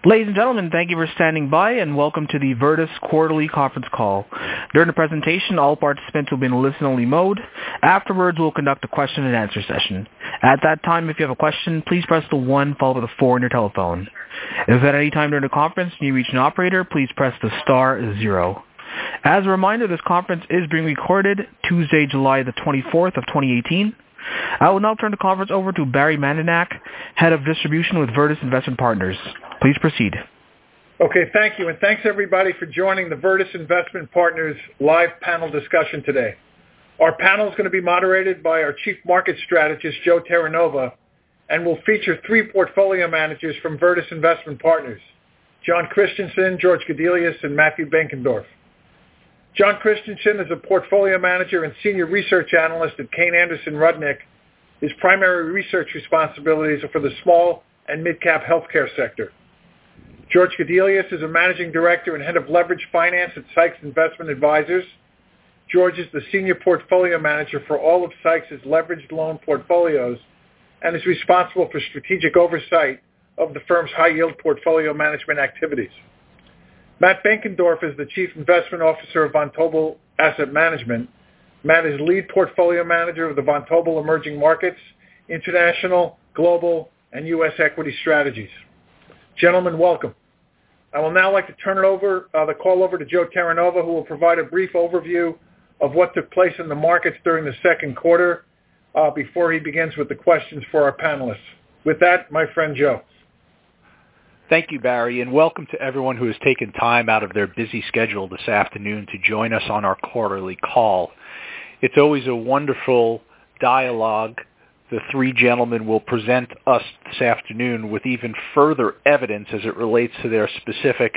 Ladies and gentlemen, thank you for standing by and welcome to the Virtus Quarterly Conference Call. During the presentation, all participants will be in a listen-only mode. Afterwards, we'll conduct a question-and-answer session. At that time, if you have a question, please press the 1 followed by the 4 on your telephone. If at any time during the conference you reach an operator, please press the star 0. As a reminder, this conference is being recorded Tuesday, July the 24th of 2018. I will now turn the conference over to Barry Mandinak, Head of Distribution with Virtus Investment Partners. Please proceed. Okay, thank you, and thanks everybody for joining the Virtus Investment Partners live panel discussion today. Our panel is going to be moderated by our Chief Market Strategist, Joe Terranova, and will feature 3 portfolio managers from Virtus Investment Partners, John Christensen, George Gedelius, and Matthew Benkendorf. John Christensen is a portfolio manager and senior research analyst at Kayne Anderson Rudnick. His primary research responsibilities are for the small and mid-cap healthcare sector. George Gedelius is a managing director and head of leverage finance at Sykes Investment Advisors. George is the senior portfolio manager for all of Sykes' leveraged loan portfolios and is responsible for strategic oversight of the firm's high-yield portfolio management activities. Matt Benkendorf is the chief investment officer of Vontobel Asset Management. Matt is lead portfolio manager of the Vontobel Emerging Markets, International, Global, and U.S. Equity Strategies. Gentlemen, welcome. I will now like to turn the call over to Joe Terranova, who will provide a brief overview of what took place in the markets during the second quarter before he begins with the questions for our panelists. With that, my friend Joe. Thank you, Barry, and welcome to everyone who has taken time out of their busy schedule this afternoon to join us on our quarterly call. It's always a wonderful dialogue. The 3 gentlemen will present us this afternoon with even further evidence as it relates to their specific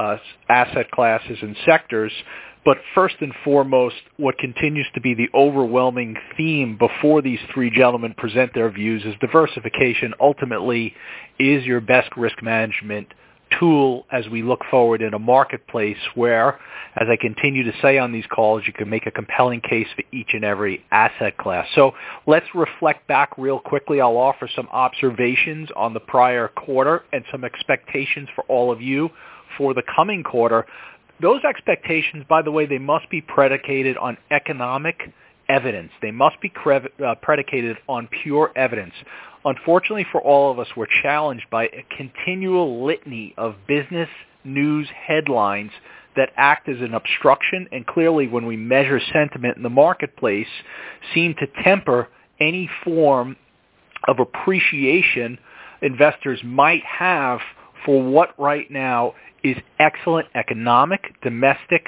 asset classes and sectors. But first and foremost, what continues to be the overwhelming theme before these 3 gentlemen present their views is diversification ultimately is your best risk management tool as we look forward in a marketplace where, as I continue to say on these calls, you can make a compelling case for each and every asset class. So let's reflect back real quickly. I'll offer some observations on the prior quarter and some expectations for all of you for the coming quarter. Those expectations, by the way, they must be predicated on economic evidence. They must be predicated on pure evidence. Unfortunately for all of us, we're challenged by a continual litany of business news headlines that act as an obstruction and clearly, when we measure sentiment in the marketplace, seem to temper any form of appreciation investors might have for what right now is excellent economic, domestic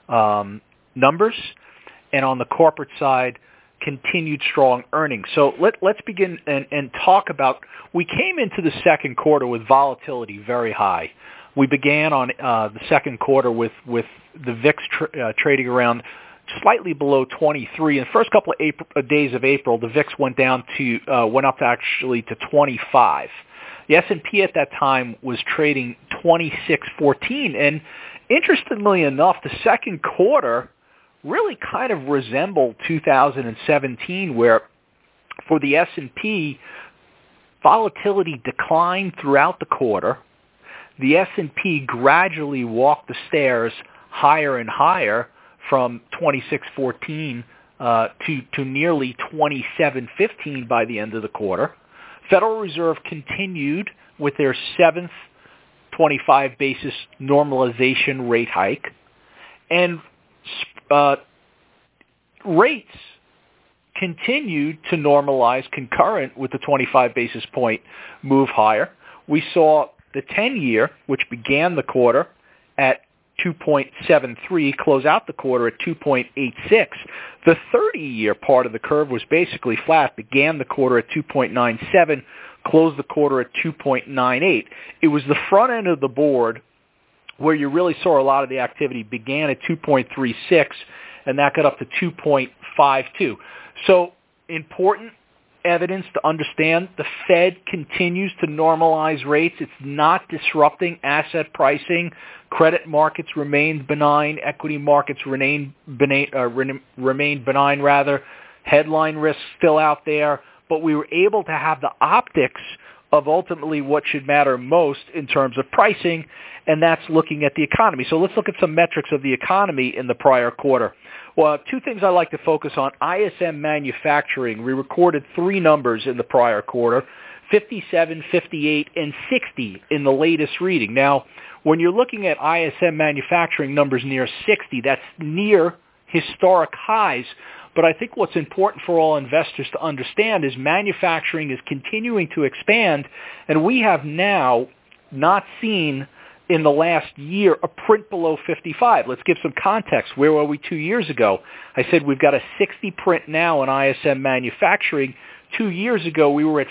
numbers, and on the corporate side, continued strong earnings. So let's begin and talk about, we came into the second quarter with volatility very high. We began on the second quarter with the VIX trading around slightly below 23. In the first couple of days of April, the VIX went up to 25. The S&P at that time was trading 26.14, and interestingly enough, the second quarter really kind of resembled 2017, where for the S&P, volatility declined throughout the quarter. The S&P gradually walked the stairs higher and higher from 26.14 to nearly 27.15 by the end of the quarter. Federal Reserve continued with their 7th 25 basis normalization rate hike, and rates continued to normalize concurrent with the 25 basis point move higher. We saw the 10-year, which began the quarter at 2.73, close out the quarter at 2.86. The 30-year part of the curve was basically flat, began the quarter at 2.97, closed the quarter at 2.98. It was the front end of the board where you really saw a lot of the activity began at 2.36, and that got up to 2.52. So important evidence to understand the Fed continues to normalize rates. It's not disrupting asset pricing. Credit markets remain benign. Equity markets remain benign, rather. Headline risks still out there. But we were able to have the optics of ultimately what should matter most in terms of pricing, and that's looking at the economy. So let's look at some metrics of the economy in the prior quarter. Well, two things I like to focus on. ISM manufacturing, we recorded three numbers in the prior quarter, 57, 58, and 60 in the latest reading. Now, when you're looking at ISM manufacturing numbers near 60, that's near historic highs. But I think what's important for all investors to understand is manufacturing is continuing to expand, and we have now not seen in the last year a print below 55. Let's give some context. Where were we 2 years ago? I said we've got a 60 print now in ISM manufacturing. 2 years ago, we were at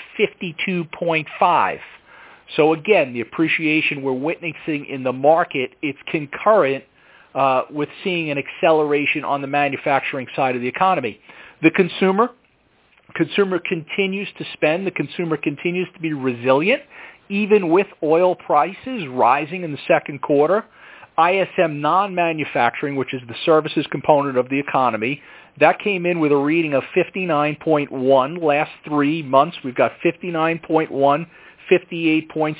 52.5. So again, the appreciation we're witnessing in the market, it's concurrent with seeing an acceleration on the manufacturing side of the economy. The consumer continues to spend. The consumer continues to be resilient, even with oil prices rising in the second quarter. ISM non-manufacturing, which is the services component of the economy, that came in with a reading of 59.1. Last 3 months, we've got 59.1, 58.6,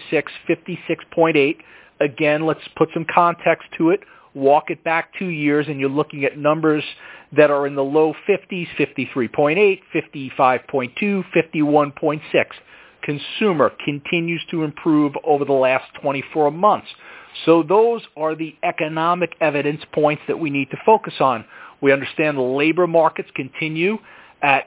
56.8. Again, let's put some context to it. Walk it back 2 years, and you're looking at numbers that are in the low 50s, 53.8, 55.2, 51.6. Consumer continues to improve over the last 24 months. So those are the economic evidence points that we need to focus on. We understand the labor markets continue at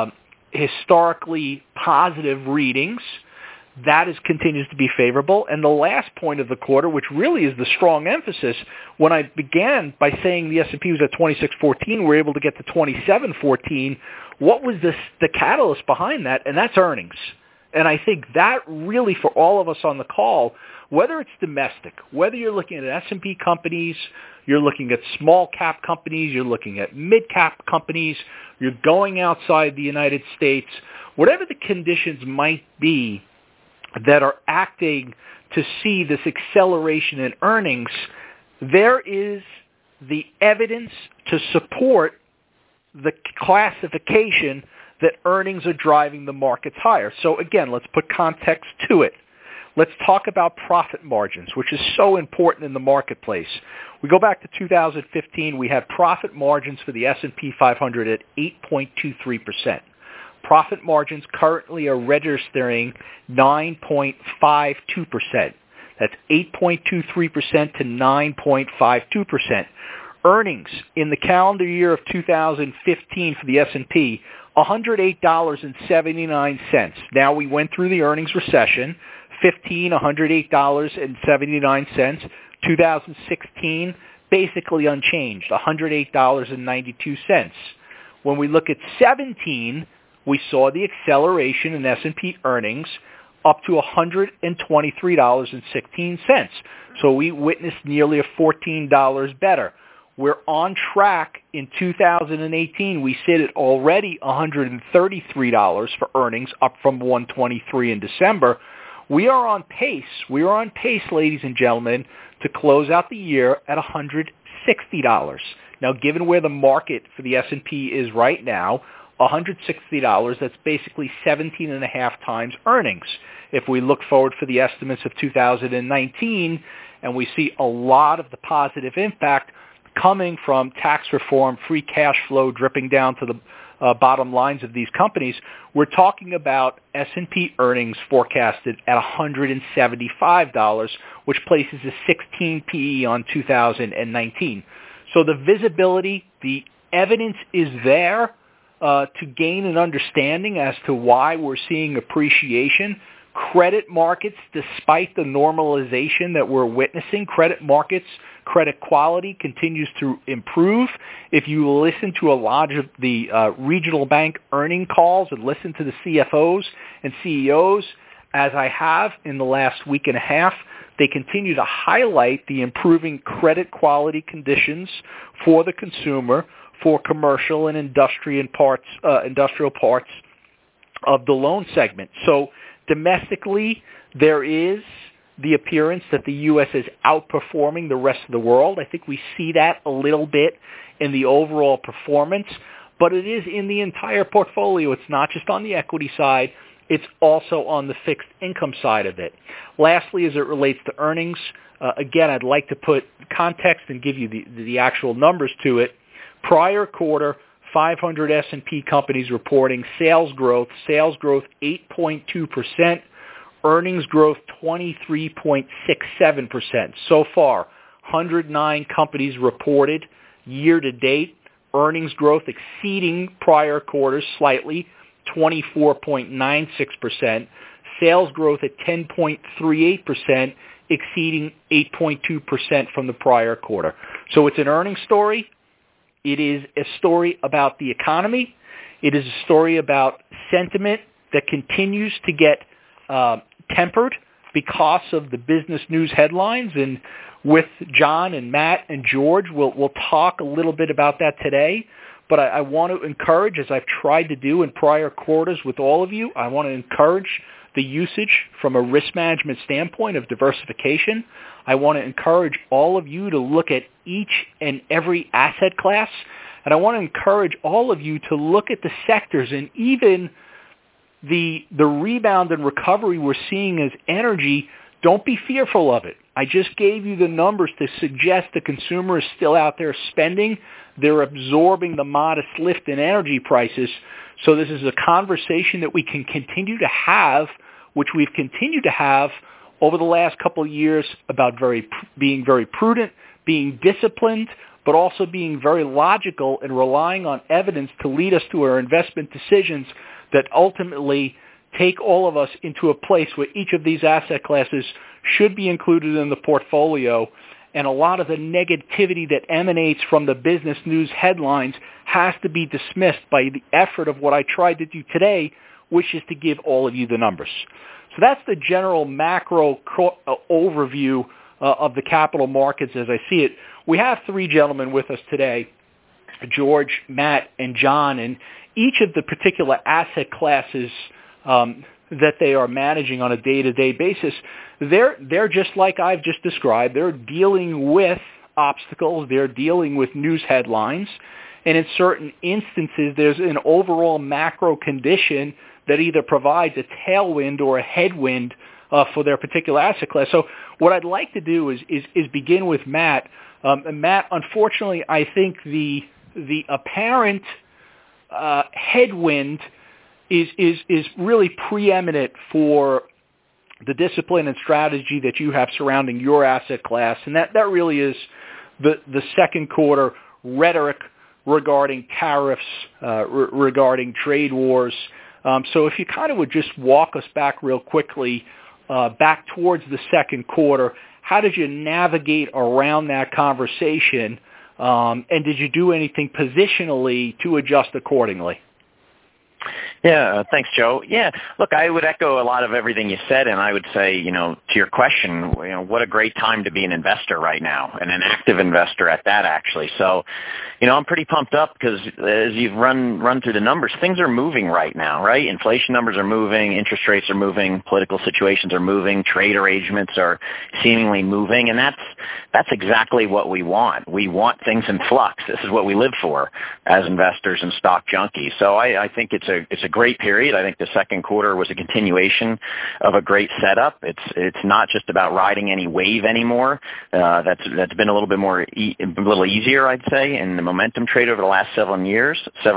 historically positive readings. That continues to be favorable. And the last point of the quarter, which really is the strong emphasis, when I began by saying the S&P was at 2614, we're able to get to 2714. What was the catalyst behind that? And that's earnings. And I think that really, for all of us on the call, whether it's domestic, whether you're looking at S&P companies, you're looking at small cap companies, you're looking at mid cap companies, you're going outside the United States, whatever the conditions might be that are acting to see this acceleration in earnings, there is the evidence to support the classification that earnings are driving the markets higher. So again, let's put context to it. Let's talk about profit margins, which is so important in the marketplace. We go back to 2015, we had profit margins for the S&P 500 at 8.23%. Profit margins currently are registering 9.52%. That's 8.23% to 9.52%. Earnings in the calendar year of 2015 for the S&P, $108.79. Now we went through the earnings recession. 15, $108.79. 2016, basically unchanged, $108.92. When we look at 17, we saw the acceleration in S&P earnings up to $123.16. So we witnessed nearly a $14 better. We're on track in 2018. We sit at already $133 for earnings, up from $123 in December. We are on pace. We are on pace, ladies and gentlemen, to close out the year at $160. Now, given where the market for the S&P is right now, $160, that's basically 17.5 times earnings. If we look forward for the estimates of 2019, and we see a lot of the positive impact coming from tax reform, free cash flow dripping down to the bottom lines of these companies, we're talking about S&P earnings forecasted at $175, which places a 16 PE on 2019. So the visibility, the evidence is there to gain an understanding as to why we're seeing appreciation. Credit markets, despite the normalization that we're witnessing, credit markets, credit quality continues to improve. If you listen to a lot of the regional bank earning calls and listen to the CFOs and CEOs, as I have in the last week and a half, they continue to highlight the improving credit quality conditions for the consumer, for commercial and industrial parts of the loan segment. So domestically, there is the appearance that the U.S. is outperforming the rest of the world. I think we see that a little bit in the overall performance, but it is in the entire portfolio. It's not just on the equity side. It's also on the fixed income side of it. Lastly, as it relates to earnings, again, I'd like to put context and give you the actual numbers to it. Prior quarter, 500 S&P companies reporting sales growth 8.2%, earnings growth 23.67%. So far, 109 companies reported year to date, earnings growth exceeding prior quarters slightly, 24.96%, sales growth at 10.38%, exceeding 8.2% from the prior quarter. So it's an earnings story. It is a story about the economy. It is a story about sentiment that continues to get tempered because of the business news headlines. And with John and Matt and George, we'll talk a little bit about that today. But I want to encourage, as I've tried to do in prior quarters with all of you, I want to encourage the usage from a risk management standpoint of diversification. I want to encourage all of you to look at each and every asset class. And I want to encourage all of you to look at the sectors and even the rebound and recovery we're seeing as energy. Don't be fearful of it. I just gave you the numbers to suggest the consumer is still out there spending. They're absorbing the modest lift in energy prices. So this is a conversation that we can continue to have, which we've continued to have over the last couple of years about being very prudent, being disciplined, but also being very logical and relying on evidence to lead us to our investment decisions that ultimately take all of us into a place where each of these asset classes should be included in the portfolio. And a lot of the negativity that emanates from the business news headlines has to be dismissed by the effort of what I tried to do today, which is to give all of you the numbers. So that's the general macro overview of the capital markets as I see it. We have three gentlemen with us today, George, Matt, and John, and each of the particular asset classes that they are managing on a day-to-day basis, they're just like I've just described. They're dealing with obstacles. They're dealing with news headlines. And in certain instances, there's an overall macro condition that either provides a tailwind or a headwind for their particular asset class. So what I'd like to do is begin with Matt. Matt, unfortunately, I think the apparent headwind is really preeminent for the discipline and strategy that you have surrounding your asset class, and that really is the second quarter rhetoric regarding tariffs, regarding trade wars. So if you kind of would just walk us back real quickly, back towards the second quarter, how did you navigate around that conversation, and did you do anything positionally to adjust accordingly? Yeah, thanks, Joe. Yeah, look, I would echo a lot of everything you said, and I would say, to your question, what a great time to be an investor right now, and an active investor at that, actually. So, I'm pretty pumped up because as you've run through the numbers, things are moving right now, right? Inflation numbers are moving, interest rates are moving, political situations are moving, trade arrangements are seemingly moving, and that's exactly what we want. We want things in flux. This is what we live for as investors and stock junkies. So I think it's a great period. I think the second quarter was a continuation of a great setup. It's not just about riding any wave anymore. That's been a little bit more a little easier, I'd say, in the momentum trade over the last several years.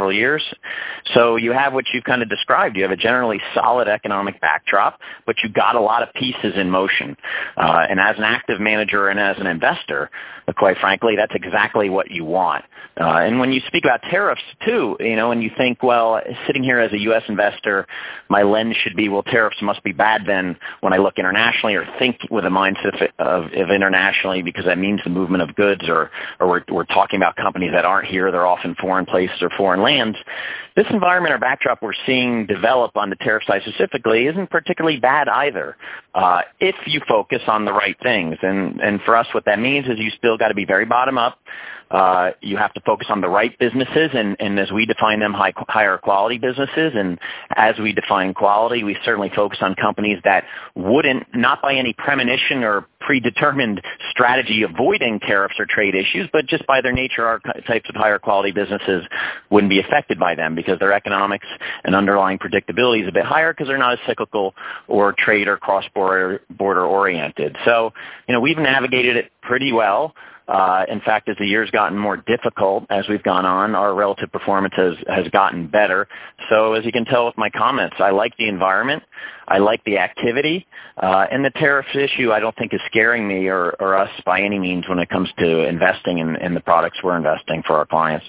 So you have what you've kind of described. You have a generally solid economic backdrop, but you've got a lot of pieces in motion. And as an active manager and as an investor, quite frankly, that's exactly what you want. And when you speak about tariffs too, and you think, well, sitting here as a U.S. investor, my lens should be, well, tariffs must be bad then when I look internationally, or think with a mindset of internationally, because that means the movement of goods, or we're talking about companies that aren't here. They're often foreign places or foreign lands. This environment or backdrop we're seeing develop on the tariff side specifically isn't particularly bad either, if you focus on the right things. And for us, what that means is you still got to be very bottom up. You have to focus on the right businesses, and as we define them, higher quality businesses. And as we define quality, we certainly focus on companies that wouldn't, not by any premonition or predetermined strategy avoiding tariffs or trade issues, but just by their nature, our types of higher quality businesses wouldn't be affected by them because their economics and underlying predictability is a bit higher because they're not as cyclical or trade or cross-border oriented. So, we've navigated it pretty well. In fact, as the year's gotten more difficult as we've gone on, our relative performance has gotten better. So as you can tell with my comments, I like the environment. I like the activity. And the tariff issue I don't think is scaring me or us by any means when it comes to investing in the products we're investing for our clients.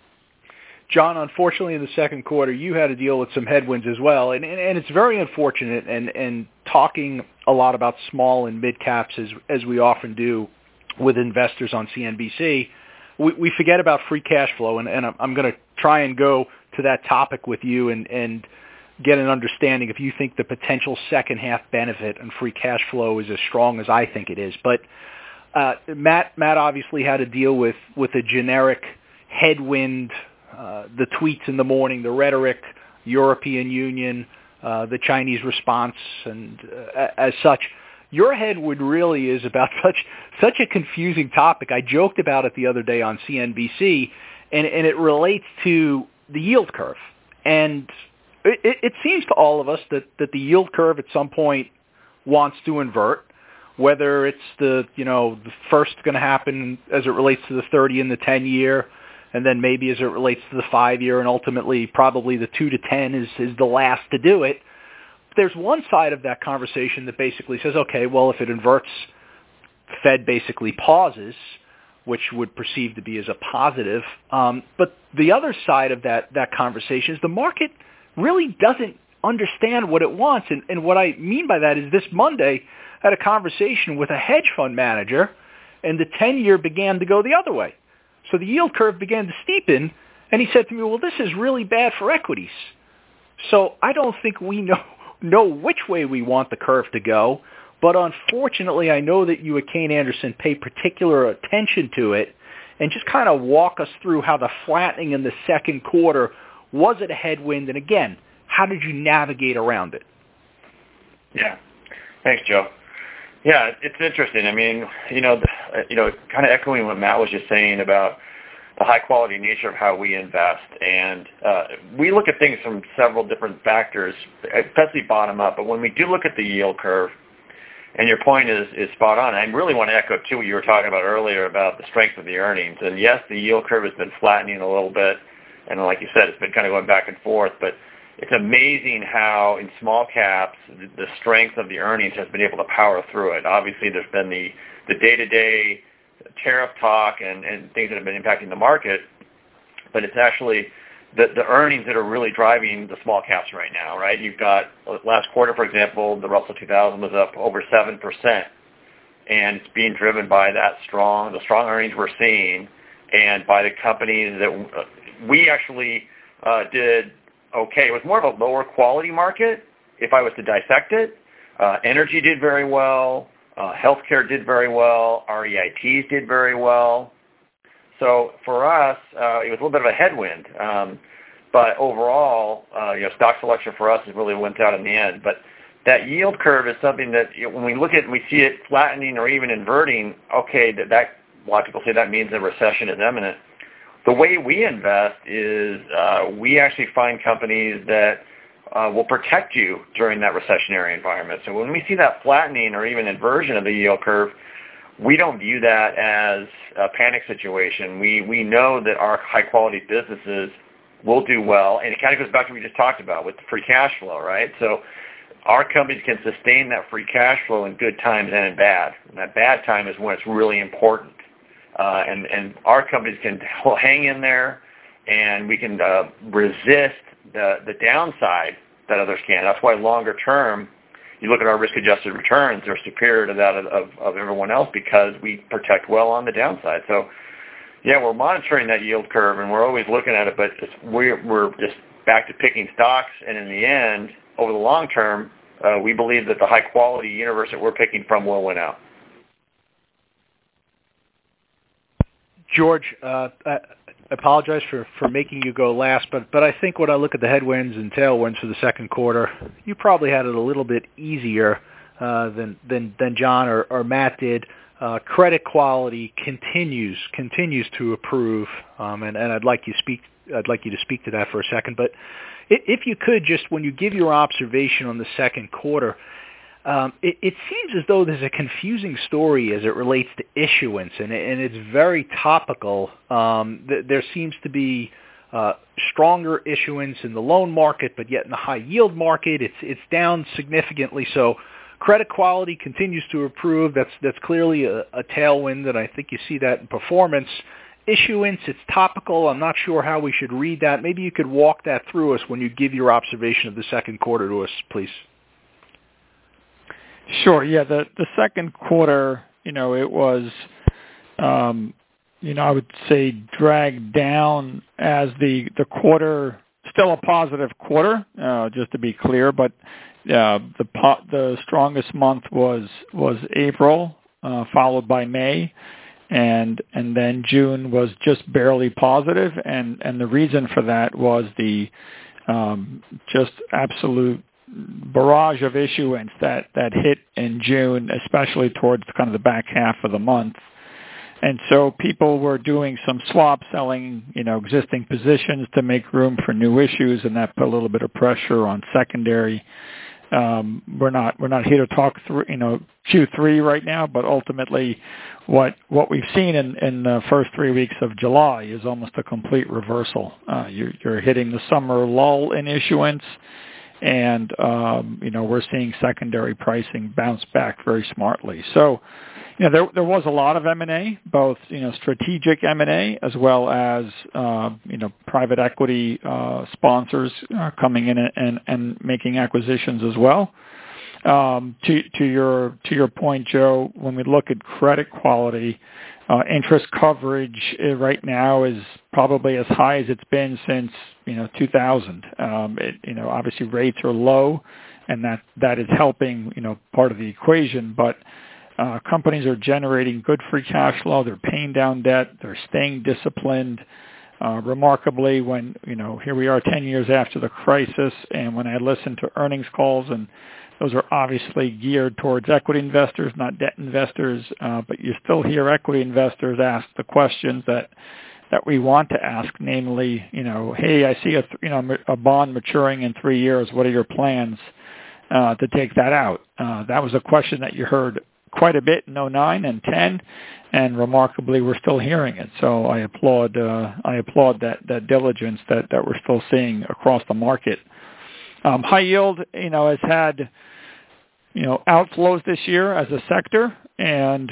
John, unfortunately in the second quarter, you had to deal with some headwinds as well. And it's very unfortunate. And talking a lot about small and mid caps as we often do with investors on CNBC, we forget about free cash flow, and I'm going to try and go to that topic with you and get an understanding if you think the potential second half benefit and free cash flow is as strong as I think it is. But Matt obviously had to deal with a generic headwind, the tweets in the morning, the rhetoric, European Union, the Chinese response, and as such. Your headwind really is about such a confusing topic. I joked about it the other day on CNBC, and it relates to the yield curve. And it seems to all of us that the yield curve at some point wants to invert, whether it's the first going to happen as it relates to the 30 and the 10-year, and then maybe as it relates to the 5-year, and ultimately probably the 2 to 10 is the last to do it. There's one side of that conversation that basically says, okay, well, if it inverts, Fed basically pauses, which would perceive to be as a positive. But the other side of that conversation is the market really doesn't understand what it wants. And what I mean by that is this Monday I had a conversation with a hedge fund manager, and the 10-year began to go the other way. So the yield curve began to steepen, and he said to me, well, this is really bad for equities. So I don't think we know which way we want the curve to go, but unfortunately I know that you at Kayne Anderson pay particular attention to it, and just kind of walk us through how the flattening in the second quarter, was it a headwind, and again, how did you navigate around it? Yeah, thanks, Joe. Yeah, it's interesting. I mean, kind of echoing what Matt was just saying about the high-quality nature of how we invest. And we look at things from several different factors, especially bottom-up. But when we do look at the yield curve, and your point is spot on, I really want to echo, too, what you were talking about earlier about the strength of the earnings. And, yes, the yield curve has been flattening a little bit. And like you said, it's been kind of going back and forth. But it's amazing how, in small caps, the strength of the earnings has been able to power through it. Obviously, there's been the day-to-day tariff talk and things that have been impacting the market, but it's actually the earnings that are really driving the small caps right now, right? You've got last quarter, for example, the Russell 2000 was up over 7%, and it's being driven by the strong earnings we're seeing, and by the companies that we actually did okay. It was more of a lower quality market, if I was to dissect it. Energy did very well. Healthcare did very well. REITs did very well. So for us, it was a little bit of a headwind. But overall, stock selection for us has really went out in the end. But that yield curve is something that when we look at it and we see it flattening or even inverting, okay, that a lot of people say that means a recession is imminent. The way we invest is we actually find companies that will protect you during that recessionary environment. So when we see that flattening or even inversion of the yield curve, we don't view that as a panic situation. We know that our high-quality businesses will do well, and it kind of goes back to what we just talked about with the free cash flow, right? So our companies can sustain that free cash flow in good times and in bad. And that bad time is when it's really important. And our companies can hang in there, and we can resist the downside that others can. That's why longer term, you look at our risk-adjusted returns, they're superior to that of everyone else because we protect well on the downside. So, yeah, we're monitoring that yield curve, and we're always looking at it, but we're just back to picking stocks, and in the end, over the long term, we believe that the high-quality universe that we're picking from will win out. George, I apologize for making you go last, but I think when I look at the headwinds and tailwinds for the second quarter, you probably had it a little bit easier than John or Matt did. Credit quality continues to improve, and I'd like you to speak to that for a second. But if you could, just when you give your observation on the second quarter, it seems as though there's a confusing story as it relates to issuance, and it's very topical. There seems to be stronger issuance in the loan market, but yet in the high yield market, it's down significantly. So credit quality continues to improve. That's clearly a tailwind, and I think you see that in performance. Issuance, it's topical. I'm not sure how we should read that. Maybe you could walk that through us when you give your observation of the second quarter to us, please. Sure. Yeah, the second quarter, it was, I would say dragged down as the quarter, still a positive quarter, just to be clear, but the strongest month was April, followed by May, and then June was just barely positive, and the reason for that was the just absolute barrage of issuance that hit in June, especially towards kind of the back half of the month. And so people were doing some swap selling, existing positions to make room for new issues, and that put a little bit of pressure on secondary. We're not here to talk through, Q3 right now, but ultimately what we've seen in the first 3 weeks of July is almost a complete reversal. You're hitting the summer lull in issuance, and we're seeing secondary pricing bounce back very smartly. So there was a lot of M&A, both strategic M&A as well as private equity sponsors coming in and making acquisitions as well. To your point, Joe, when we look at credit quality, interest coverage right now is probably as high as it's been since 2000. Obviously rates are low, and that is helping part of the equation, but companies are generating good free cash flow. They're paying down debt. They're staying disciplined. Remarkably, when here we are 10 years after the crisis, and when I listen to earnings calls, and those are obviously geared towards equity investors, not debt investors, but you still hear equity investors ask the questions that we want to ask, namely, hey, I see a bond maturing in 3 years. What are your plans to take that out? That was a question that you heard quite a bit in 2009 and 10, and remarkably, we're still hearing it. So I applaud that diligence that we're still seeing across the market. High yield, has had outflows this year as a sector, and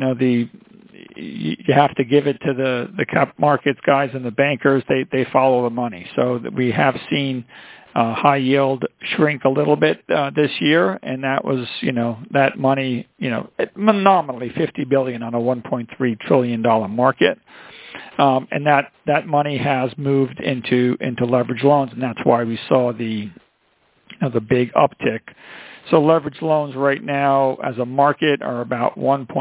you have to give it to the cap markets guys and the bankers. They follow the money. So we have seen high yield shrink a little bit this year, and that was that money nominally $50 billion on a $1.3 trillion market, and that money has moved into leverage loans, and that's why we saw the big uptick. So leverage loans right now as a market are about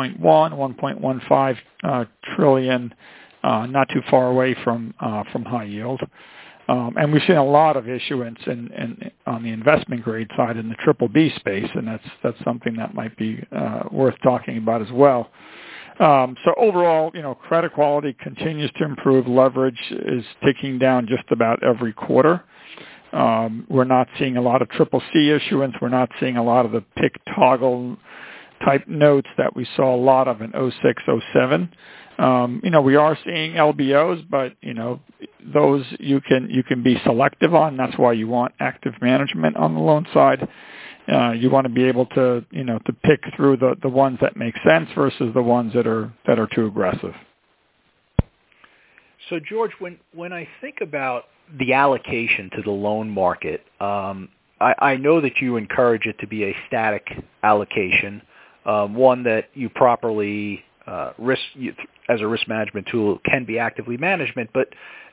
1.15 trillion, not too far away from high yield. And we've seen a lot of issuance on the investment grade side in the BBB space, and that's something that might be worth talking about as well. So overall, credit quality continues to improve. Leverage is ticking down just about every quarter. We're not seeing a lot of CCC issuance. We're not seeing a lot of the PIK toggle type notes that we saw a lot of in 06, 07. We are seeing LBOs, but those you can be selective on. That's why you want active management on the loan side. You want to be able to to pick through the ones that make sense versus the ones that are too aggressive. So George, when I think about the allocation to the loan market, I know that you encourage it to be a static allocation, one that you properly as a risk management tool can be actively managed, but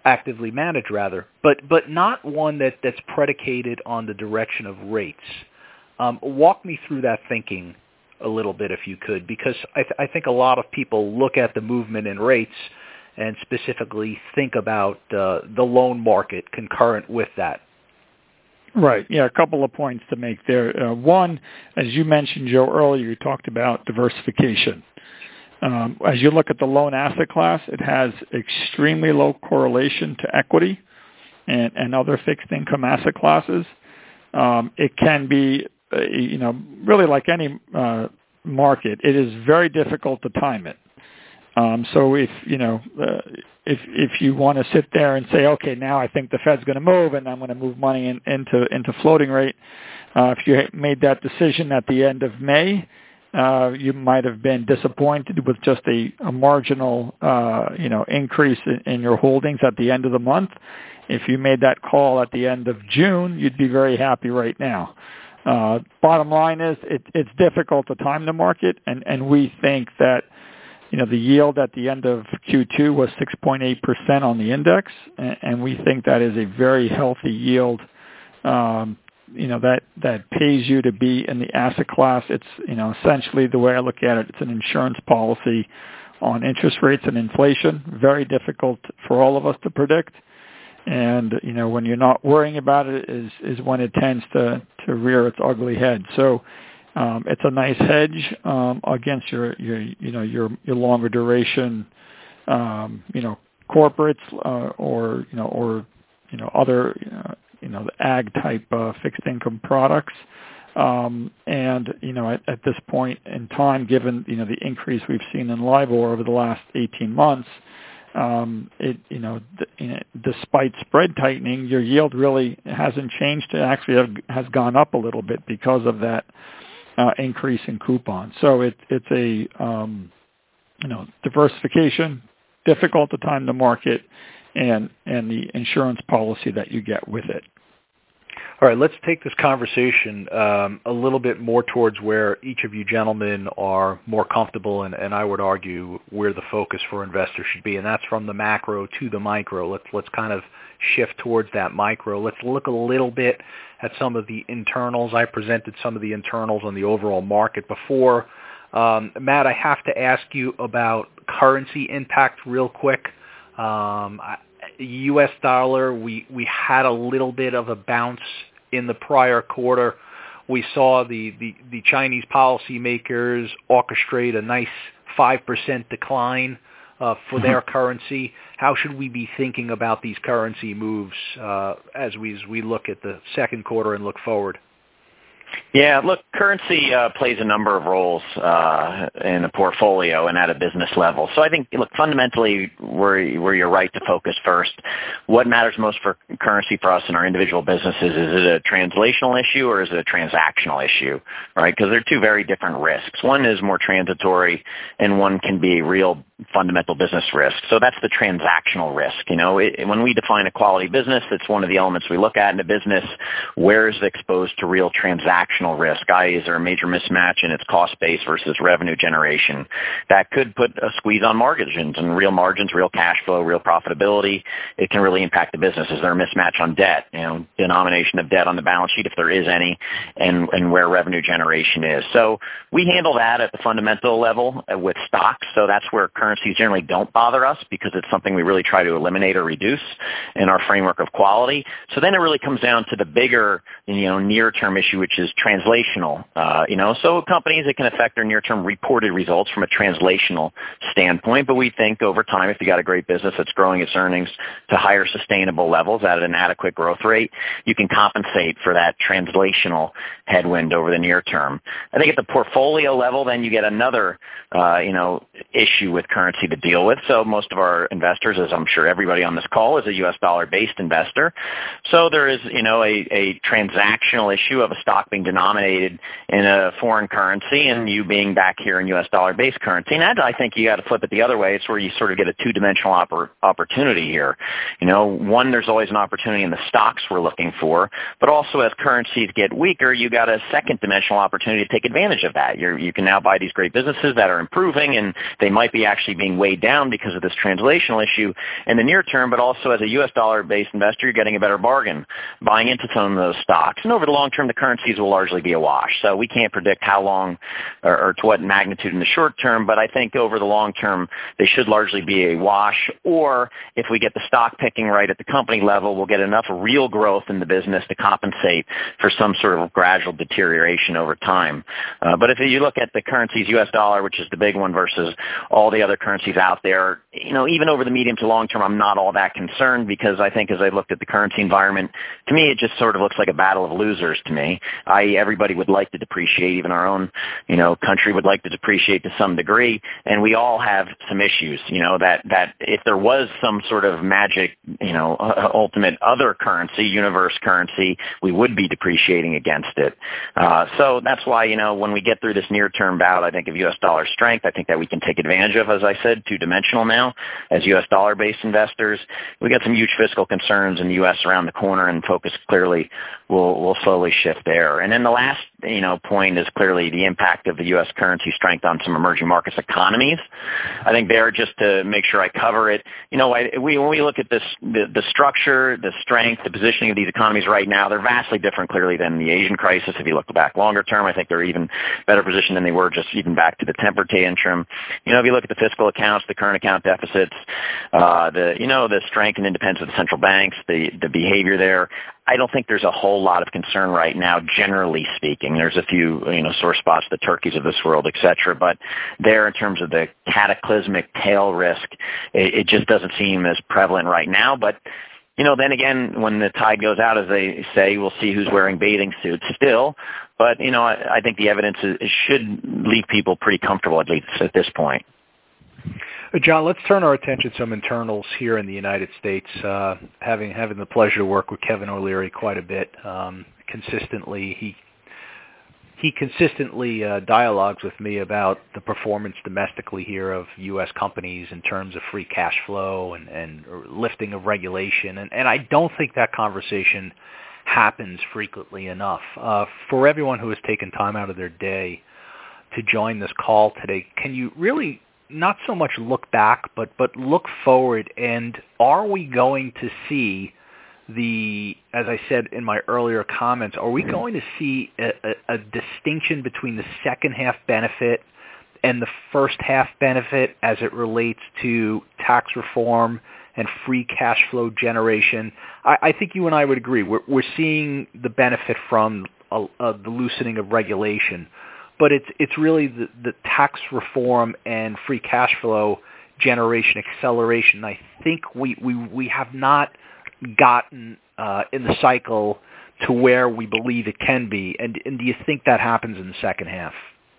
not one that's predicated on the direction of rates. Walk me through that thinking a little bit, if you could, because I think a lot of people look at the movement in rates and specifically think about the loan market concurrent with that. Right. Yeah, a couple of points to make there. One, as you mentioned, Joe, earlier, you talked about diversification. As you look at the loan asset class, it has extremely low correlation to equity and other fixed income asset classes. It can be, really like any market, it is very difficult to time it. So if you want to sit there and say, okay, now I think the Fed's going to move and I'm going to move money into floating rate, if you made that decision at the end of May, you might have been disappointed with just a marginal, increase in your holdings at the end of the month. If you made that call at the end of June, you'd be very happy right now. Bottom line is it's difficult to time the market, and we think that the yield at the end of Q2 was 6.8% on the index, and we think that is a very healthy yield. That pays you to be in the asset class. It's essentially the way I look at it, it's an insurance policy on interest rates and inflation. Very difficult for all of us to predict. And when you're not worrying about it is when it tends to rear its ugly head. So it's a nice hedge against your longer duration corporates or other the ag type fixed income products. At this point in time, given the increase we've seen in LIBOR over the last 18 months, despite spread tightening, your yield really hasn't changed. It actually has gone up a little bit because of that increase in coupon. So it's a diversification, difficult to time the market, and the insurance policy that you get with it. All right, let's take this conversation a little bit more towards where each of you gentlemen are more comfortable, and I would argue where the focus for investors should be, and that's from the macro to the micro. Let's kind of shift towards that micro. Let's look a little bit at some of the internals. I presented some of the internals on the overall market before. Matt, I have to ask you about currency impact real quick. U.S. dollar, we had a little bit of a bounce in the prior quarter. We saw the Chinese policymakers orchestrate a nice 5% decline for their currency. How should we be thinking about these currency moves as we look at the second quarter and look forward? Yeah, look, currency plays a number of roles in a portfolio and at a business level. So I think, look, fundamentally, where you're right to focus first, what matters most for currency for us in our individual businesses, is it a translational issue or is it a transactional issue, right? Because they're two very different risks. One is more transitory and one can be real fundamental business risk. So that's the transactional risk. When we define a quality business, it's one of the elements we look at in a business. Where is it exposed to real transactional risk? I.e., is there a major mismatch in its cost base versus revenue generation? That could put a squeeze on margins and real margins, real cash flow, real profitability. It can really impact the business. Is there a mismatch on debt, denomination of debt on the balance sheet, if there is any, and where revenue generation is? So we handle that at the fundamental level with stocks. So that's where currencies generally don't bother us because it's something we really try to eliminate or reduce in our framework of quality. So then it really comes down to the bigger, near-term issue, which is translational. So companies, it can affect their near-term reported results from a translational standpoint. But we think over time, if you got a great business that's growing its earnings to higher sustainable levels at an adequate growth rate, you can compensate for that translational headwind over the near term. I think at the portfolio level, then you get another, issue with currency to deal with. So most of our investors, as I'm sure everybody on this call, is a U.S. dollar-based investor. So there is, a transactional issue of a stock being denominated in a foreign currency and you being back here in U.S. dollar-based currency. And I think you got to flip it the other way. It's where you sort of get a two-dimensional opportunity here. One, there's always an opportunity in the stocks we're looking for, but also as currencies get weaker, you got a second-dimensional opportunity to take advantage of that. You can now buy these great businesses that are improving and they might be actually being weighed down because of this translational issue in the near term, but also as a U.S. dollar-based investor, you're getting a better bargain buying into some of those stocks. And over the long term, the currencies will largely be a wash. So we can't predict how long or to what magnitude in the short term, but I think over the long term, they should largely be a wash. Or if we get the stock picking right at the company level, we'll get enough real growth in the business to compensate for some sort of gradual deterioration over time. But if you look at the currencies, U.S. dollar, which is the big one, versus all the other currencies out there, even over the medium to long term, I'm not all that concerned, because I think as I looked at the currency environment, to me, it just sort of looks like a battle of losers to me. Everybody would like to depreciate. Even our own, country would like to depreciate to some degree. And we all have some issues, that if there was some sort of magic, ultimate other currency, universe currency, we would be depreciating against it. So that's why, when we get through this near-term bout, I think of U.S. dollar strength, I think that we can take advantage of, as I said, two-dimensional now as U.S. dollar-based investors. We got some huge fiscal concerns in the U.S. around the corner, and focus clearly will slowly shift there. And then the last, point is clearly the impact of the U.S. currency strength on some emerging markets economies. I think there, just to make sure I cover it, when we look at this, the structure, the strength, the positioning of these economies right now, they're vastly different clearly than the Asian crisis. If you look back longer term, I think they're even better positioned than they were just even back to the temper tantrum. If you look at the fiscal accounts, the current account deficits, the strength and independence of the central banks, the behavior there, I don't think there's a whole lot of concern right now, generally speaking. There's a few, sore spots, the Turkeys of this world, et cetera. But there, in terms of the cataclysmic tail risk, it just doesn't seem as prevalent right now. But, then again, when the tide goes out, as they say, we'll see who's wearing bathing suits still. But, I think the evidence should leave people pretty comfortable, at least at this point. John, let's turn our attention to some internals here in the United States. Having the pleasure to work with Kevin O'Leary quite a bit consistently, he consistently dialogues with me about the performance domestically here of U.S. companies in terms of free cash flow and lifting of regulation, and I don't think that conversation happens frequently enough. For everyone who has taken time out of their day to join this call today, can you really not so much look back, but look forward, and are we going to see as I said in my earlier comments, are we going to see a distinction between the second half benefit and the first half benefit as it relates to tax reform and free cash flow generation? I think you and I would agree. We're seeing the benefit from the loosening of regulation, but it's really the tax reform and free cash flow generation acceleration. I think we have not gotten in the cycle to where we believe it can be. And do you think that happens in the second half?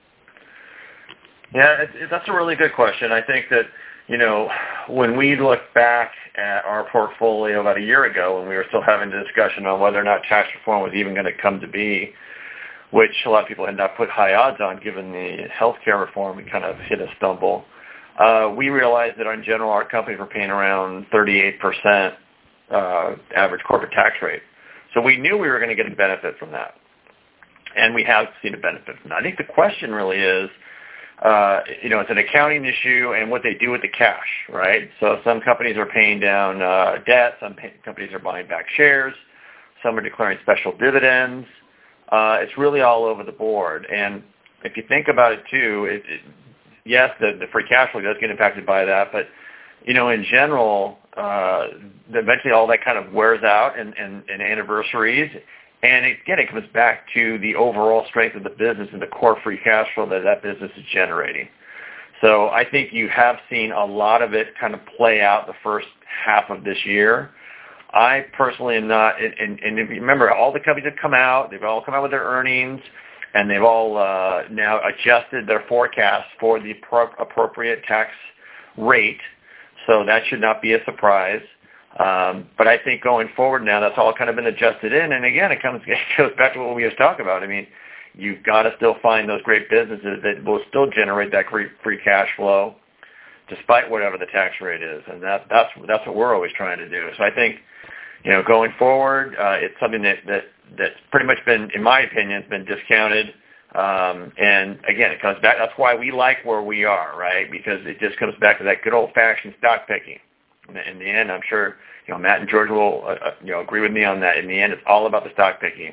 Yeah, that's a really good question. I think that, when we look back at our portfolio about a year ago, when we were still having the discussion on whether or not tax reform was even going to come to be, which a lot of people had not put high odds on given the healthcare reform, we kind of hit a stumble. We realized that in general our companies were paying around 38% average corporate tax rate. So we knew we were going to get a benefit from that. And we have seen a benefit from that. I think the question really is, it's an accounting issue and what they do with the cash, right? So some companies are paying down debt, some companies are buying back shares, some are declaring special dividends. It's really all over the board. And if you think about it too, yes, the free cash flow does get impacted by that, but in general, eventually all that kind of wears out and anniversaries. And again, it comes back to the overall strength of the business and the core free cash flow that business is generating. So I think you have seen a lot of it kind of play out the first half of this year. I personally am not, and if you remember, all the companies have come out, they've all come out with their earnings, and they've all now adjusted their forecasts for the appropriate tax rate. So that should not be a surprise. But I think going forward now, that's all kind of been adjusted in. And again, it goes back to what we just talked about. I mean, you've got to still find those great businesses that will still generate that great free cash flow despite whatever the tax rate is. And that's what we're always trying to do. So I think, going forward, it's something that's pretty much been, in my opinion, has been discounted. And again, it comes back. That's why we like where we are, right? Because it just comes back to that good old-fashioned stock picking. In the end, I'm sure Matt and George will agree with me on that. In the end, it's all about the stock picking.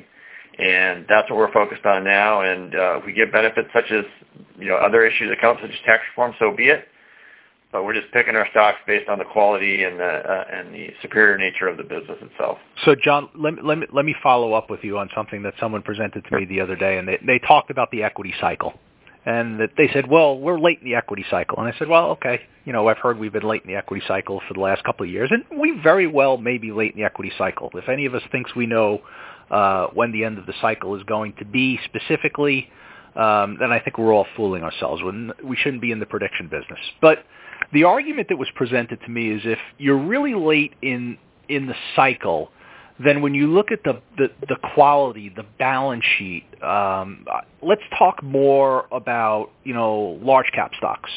And that's what we're focused on now. And if we get benefits such as, other issues that come, such as tax reform, so be it. But we're just picking our stocks based on the quality and the superior nature of the business itself. So, John, let me follow up with you on something that someone presented to me the other day, and they talked about the equity cycle. And they said, well, we're late in the equity cycle. And I said, well, okay, I've heard we've been late in the equity cycle for the last couple of years, and we very well may be late in the equity cycle. If any of us thinks we know when the end of the cycle is going to be specifically, then I think we're all fooling ourselves. We shouldn't be in the prediction business. But the argument that was presented to me is if you're really late in the cycle, then when you look at the quality, the balance sheet, let's talk more about large cap stocks.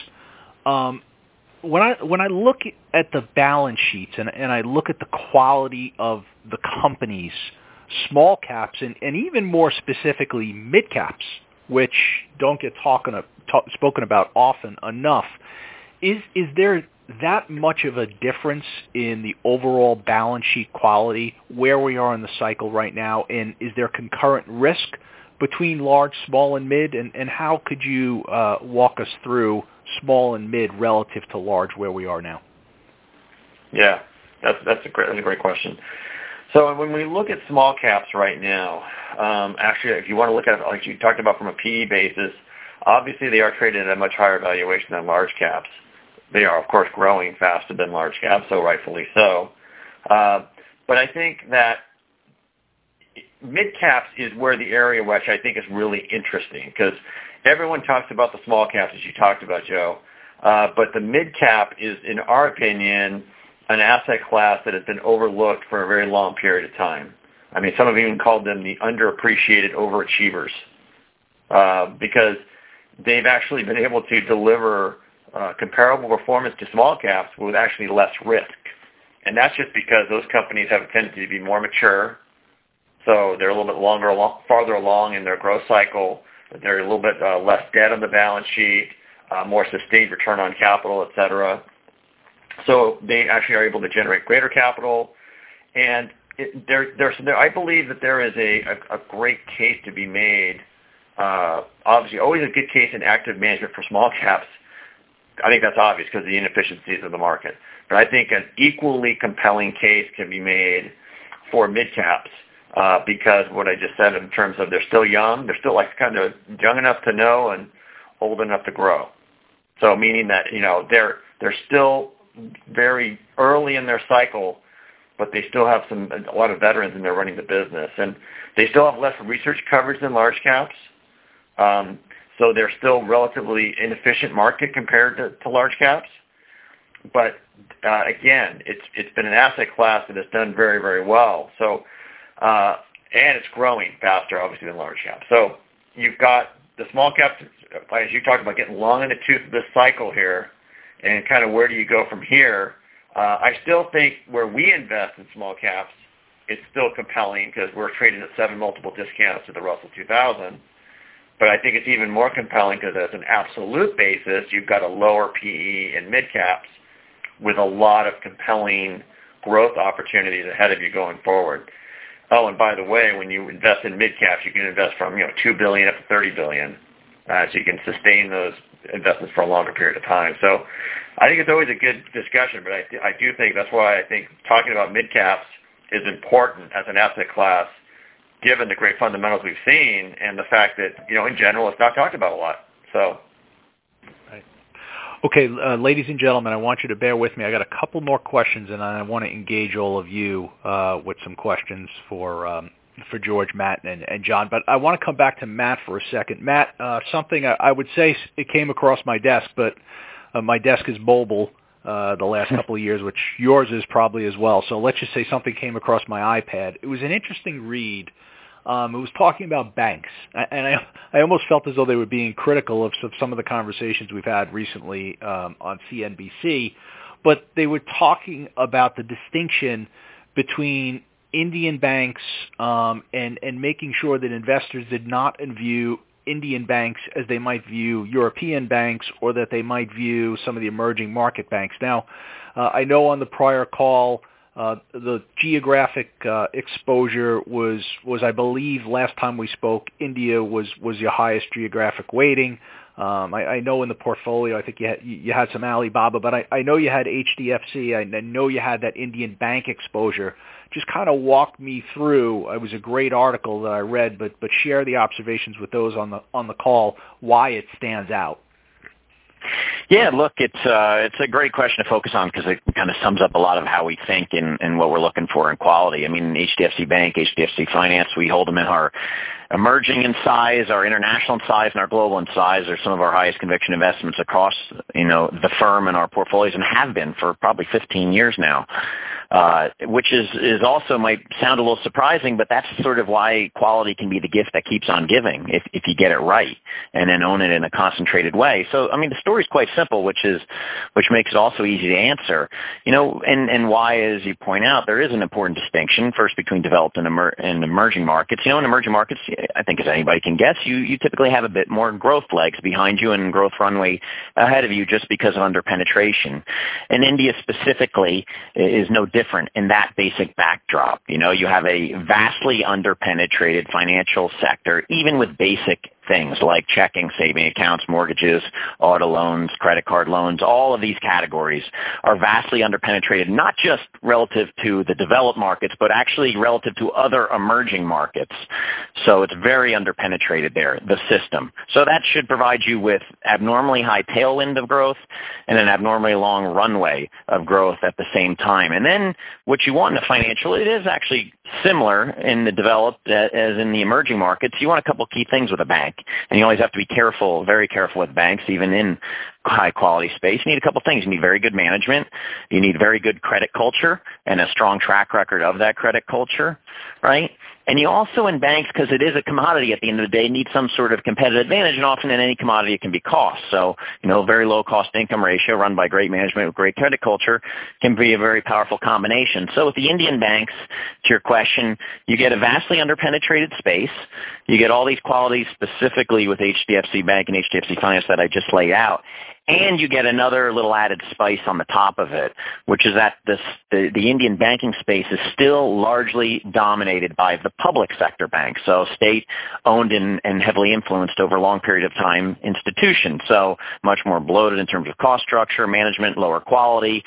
When I look at the balance sheets and I look at the quality of the companies, small caps and even more specifically mid caps, which don't get spoken about often enough, is there that much of a difference in the overall balance sheet quality where we are in the cycle right now? And is there concurrent risk between large, small, and mid? And how could you walk us through small and mid relative to large where we are now? Yeah, that's a great question. So when we look at small caps right now, actually, if you want to look at it like you talked about from a PE basis, obviously they are traded at a much higher valuation than large caps. They are, of course, growing faster than large caps, so rightfully so. But I think that mid-caps is where the area which I think is really interesting because everyone talks about the small caps, as you talked about, Joe. But the mid-cap is, in our opinion, an asset class that has been overlooked for a very long period of time. I mean, some have even called them the underappreciated overachievers because they've actually been able to deliver comparable performance to small caps with actually less risk. And that's just because those companies have a tendency to be more mature, so they're a little bit farther along in their growth cycle. They're a little bit less debt on the balance sheet, more sustained return on capital, et cetera. So they actually are able to generate greater capital. And I believe that there is a great case to be made. Obviously, always a good case in active management for small caps. I think that's obvious because of the inefficiencies of the market. But I think an equally compelling case can be made for mid-caps because what I just said in terms of they're still young, they're still like kind of young enough to know and old enough to grow. So meaning that, they're still very early in their cycle, but they still have a lot of veterans and they're running the business. And they still have less research coverage than large caps. So they're still relatively inefficient market compared to large caps. But again, it's been an asset class that has done very, very well. So and it's growing faster, obviously, than large caps. So you've got the small caps, as you talked about, getting long in the tooth of this cycle here, and kind of where do you go from here? I still think where we invest in small caps, it's still compelling because we're trading at 7 multiple discounts to the Russell 2000. But I think it's even more compelling because as an absolute basis, you've got a lower PE in mid-caps with a lot of compelling growth opportunities ahead of you going forward. Oh, and by the way, when you invest in mid-caps, you can invest from $2 billion up to $30 billion. So you can sustain those investments for a longer period of time. So I think it's always a good discussion, but I do think that's why I think talking about mid-caps is important as an asset class, given the great fundamentals we've seen and the fact that, in general, it's not talked about a lot. So, right. Okay, ladies and gentlemen, I want you to bear with me. I got a couple more questions, and I want to engage all of you with some questions for George, Matt, and John. But I want to come back to Matt for a second. Matt, something I would say it came across my desk, but my desk is mobile the last couple of years, which yours is probably as well. So let's just say something came across my iPad. It was an interesting read. It was talking about banks, and I almost felt as though they were being critical of some of the conversations we've had recently on CNBC, but they were talking about the distinction between Indian banks and making sure that investors did not view Indian banks as they might view European banks or that they might view some of the emerging market banks. Now, I know on the prior call, The geographic exposure was I believe last time we spoke, India was your highest geographic weighting. I know in the portfolio, I think you had some Alibaba, but I know you had HDFC. I know you had that Indian bank exposure. Just kind of walk me through. It was a great article that I read, but share the observations with those on the call, why it stands out. Yeah, look, it's a great question to focus on because it kind of sums up a lot of how we think and what we're looking for in quality. I mean, HDFC Bank, HDFC Finance, we hold them in our emerging in size, our international in size, and our global in size are some of our highest conviction investments across, the firm and our portfolios, and have been for probably 15 years now. Which is also might sound a little surprising, but that's sort of why quality can be the gift that keeps on giving if you get it right and then own it in a concentrated way. So, I mean, the story's quite simple, which makes it also easy to answer. And why, as you point out, there is an important distinction first between developed and emerging markets. In emerging markets, I think as anybody can guess, you typically have a bit more growth legs behind you and growth runway ahead of you just because of underpenetration. And India specifically is no different in that basic backdrop. You have a vastly underpenetrated financial sector, even with basic things like checking, saving accounts, mortgages, auto loans, credit card loans. All of these categories are vastly underpenetrated, not just relative to the developed markets, but actually relative to other emerging markets. So it's very underpenetrated there, the system. So that should provide you with abnormally high tailwind of growth and an abnormally long runway of growth at the same time. And then what you want in the financial, it is actually similar in the developed as in the emerging markets. You want a couple key things with a bank. And you always have to be careful, very careful with banks, even in high-quality space. You need a couple things. You need very good management. You need very good credit culture and a strong track record of that credit culture, right? And you also, in banks, because it is a commodity at the end of the day, need some sort of competitive advantage, and often in any commodity it can be cost. So, very low cost-income ratio run by great management with great credit culture can be a very powerful combination. So with the Indian banks, to your question, you get a vastly underpenetrated space. You get all these qualities specifically with HDFC Bank and HDFC Finance that I just laid out. And you get another little added spice on the top of it, which is that the Indian banking space is still largely dominated by the public sector banks, so state-owned and heavily influenced over a long period of time institutions. So much more bloated in terms of cost structure, management, lower quality,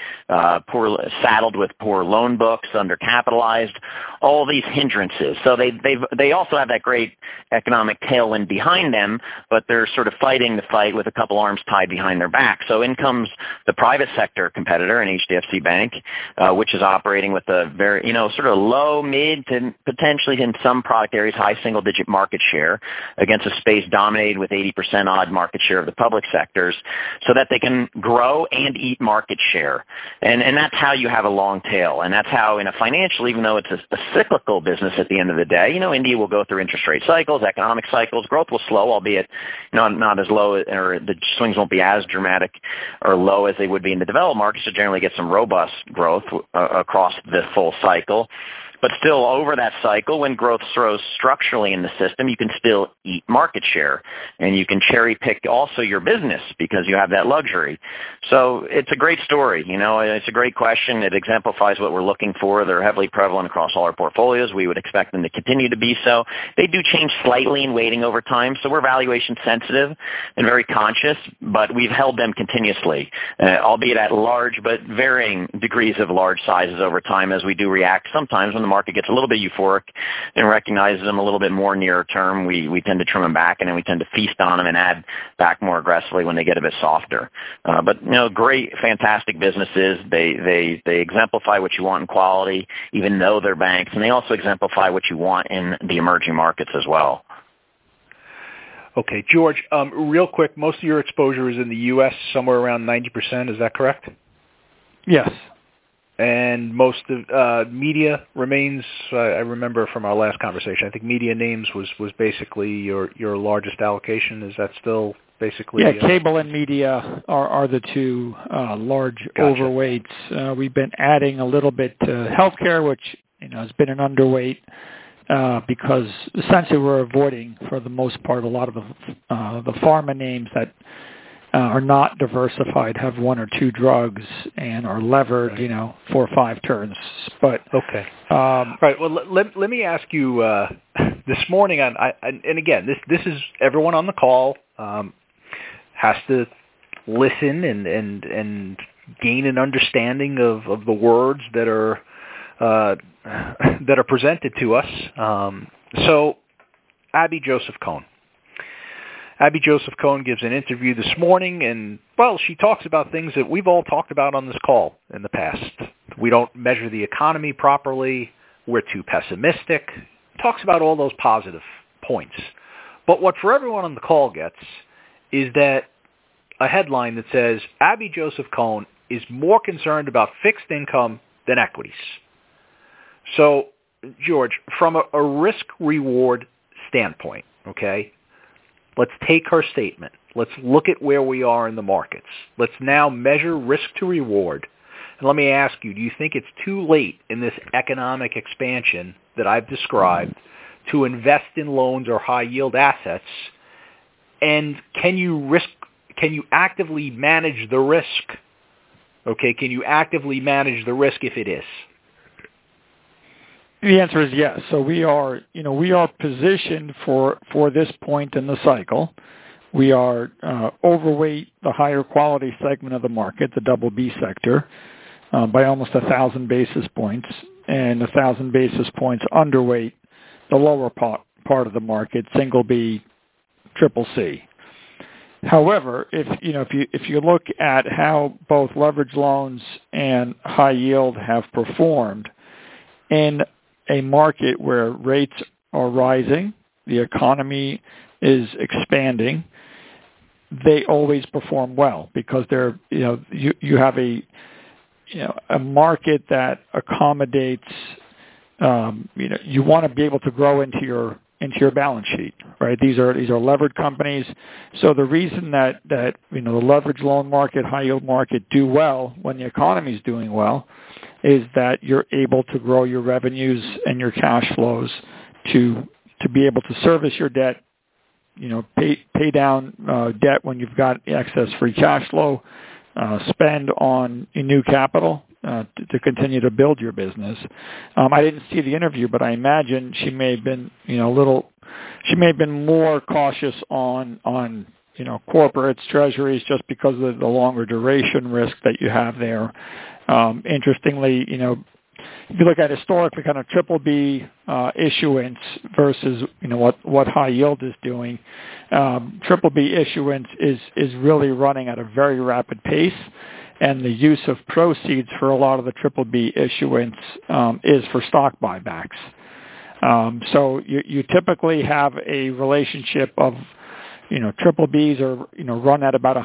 saddled with poor loan books, undercapitalized, all these hindrances. So they also have that great economic tailwind behind them, but they're sort of fighting the fight with a couple arms tied behind their back. So in comes the private sector competitor in HDFC Bank, which is operating with a very, sort of low, mid to potentially in some product areas, high single-digit market share against a space dominated with 80% odd market share of the public sectors so that they can grow and eat market share. And that's how you have a long tail. And that's how in a financial, even though it's a cyclical business at the end of the day, India will go through interest rate cycles, economic cycles. Growth will slow, albeit not as low, or the swings won't be as dramatic or low as they would be in the developed markets, to generally get some robust growth across the full cycle. But still, over that cycle, when growth throws structurally in the system, you can still eat market share. And you can cherry pick also your business because you have that luxury. So it's a great story. It's a great question. It exemplifies what we're looking for. They're heavily prevalent across all our portfolios. We would expect them to continue to be so. They do change slightly in weighting over time. So we're valuation sensitive and very conscious, but we've held them continuously, albeit at large, but varying degrees of large sizes over time as we do react sometimes when the market gets a little bit euphoric and recognizes them a little bit more near term. We tend to trim them back, and then we tend to feast on them and add back more aggressively when they get a bit softer. But great, fantastic businesses. They exemplify what you want in quality, even though they're banks, and they also exemplify what you want in the emerging markets as well. Okay, George, real quick, most of your exposure is in the U.S., somewhere around 90%. Is that correct? Yes. And most of media remains, I remember from our last conversation, I think media names was basically your largest allocation. Is that still basically? Yeah, cable and media are the two large overweights. We've been adding a little bit to healthcare, which has been an underweight because essentially we're avoiding, for the most part, a lot of the pharma names that are not diversified, have one or two drugs, and are levered, 4 or 5 turns. But okay, all right. Well, let me ask you this morning. And again, this is everyone on the call has to listen and gain an understanding of the words that are presented to us. So, Abby Joseph Cohn. Abby Joseph Cohn gives an interview this morning, and, well, she talks about things that we've all talked about on this call in the past. We don't measure the economy properly. We're too pessimistic. Talks about all those positive points. But what for everyone on the call gets is that a headline that says, Abby Joseph Cohn is more concerned about fixed income than equities. So, George, from a risk-reward standpoint, okay, let's take her statement. Let's look at where we are in the markets. Let's now measure risk to reward. And let me ask you, do you think it's too late in this economic expansion that I've described to invest in loans or high-yield assets? And can you actively manage the risk? Okay, can you actively manage the risk if it is? The answer is yes. So we are positioned for this point in the cycle. We are overweight the higher quality segment of the market, the double B sector, by almost 1,000 basis points, and 1,000 basis points underweight the lower part of the market, single B, triple C. However, if you look at how both leverage loans and high yield have performed in a market where rates are rising, the economy is expanding, they always perform well because they're you have a market that accommodates you want to be able to grow into your balance sheet, right? These are levered companies. So the reason that the leverage loan market, high yield market do well when the economy is doing well is that you're able to grow your revenues and your cash flows to be able to service your debt, pay down debt when you've got excess free cash flow, spend on new capital to continue to build your business. I didn't see the interview, but I imagine she may have been she may have been more cautious on corporates, treasuries, just because of the longer duration risk that you have there. Interestingly, if you look at historically kind of triple B issuance versus what high yield is doing, triple B issuance is really running at a very rapid pace, and the use of proceeds for a lot of the triple B issuance is for stock buybacks. So you typically have a relationship of triple Bs are run at about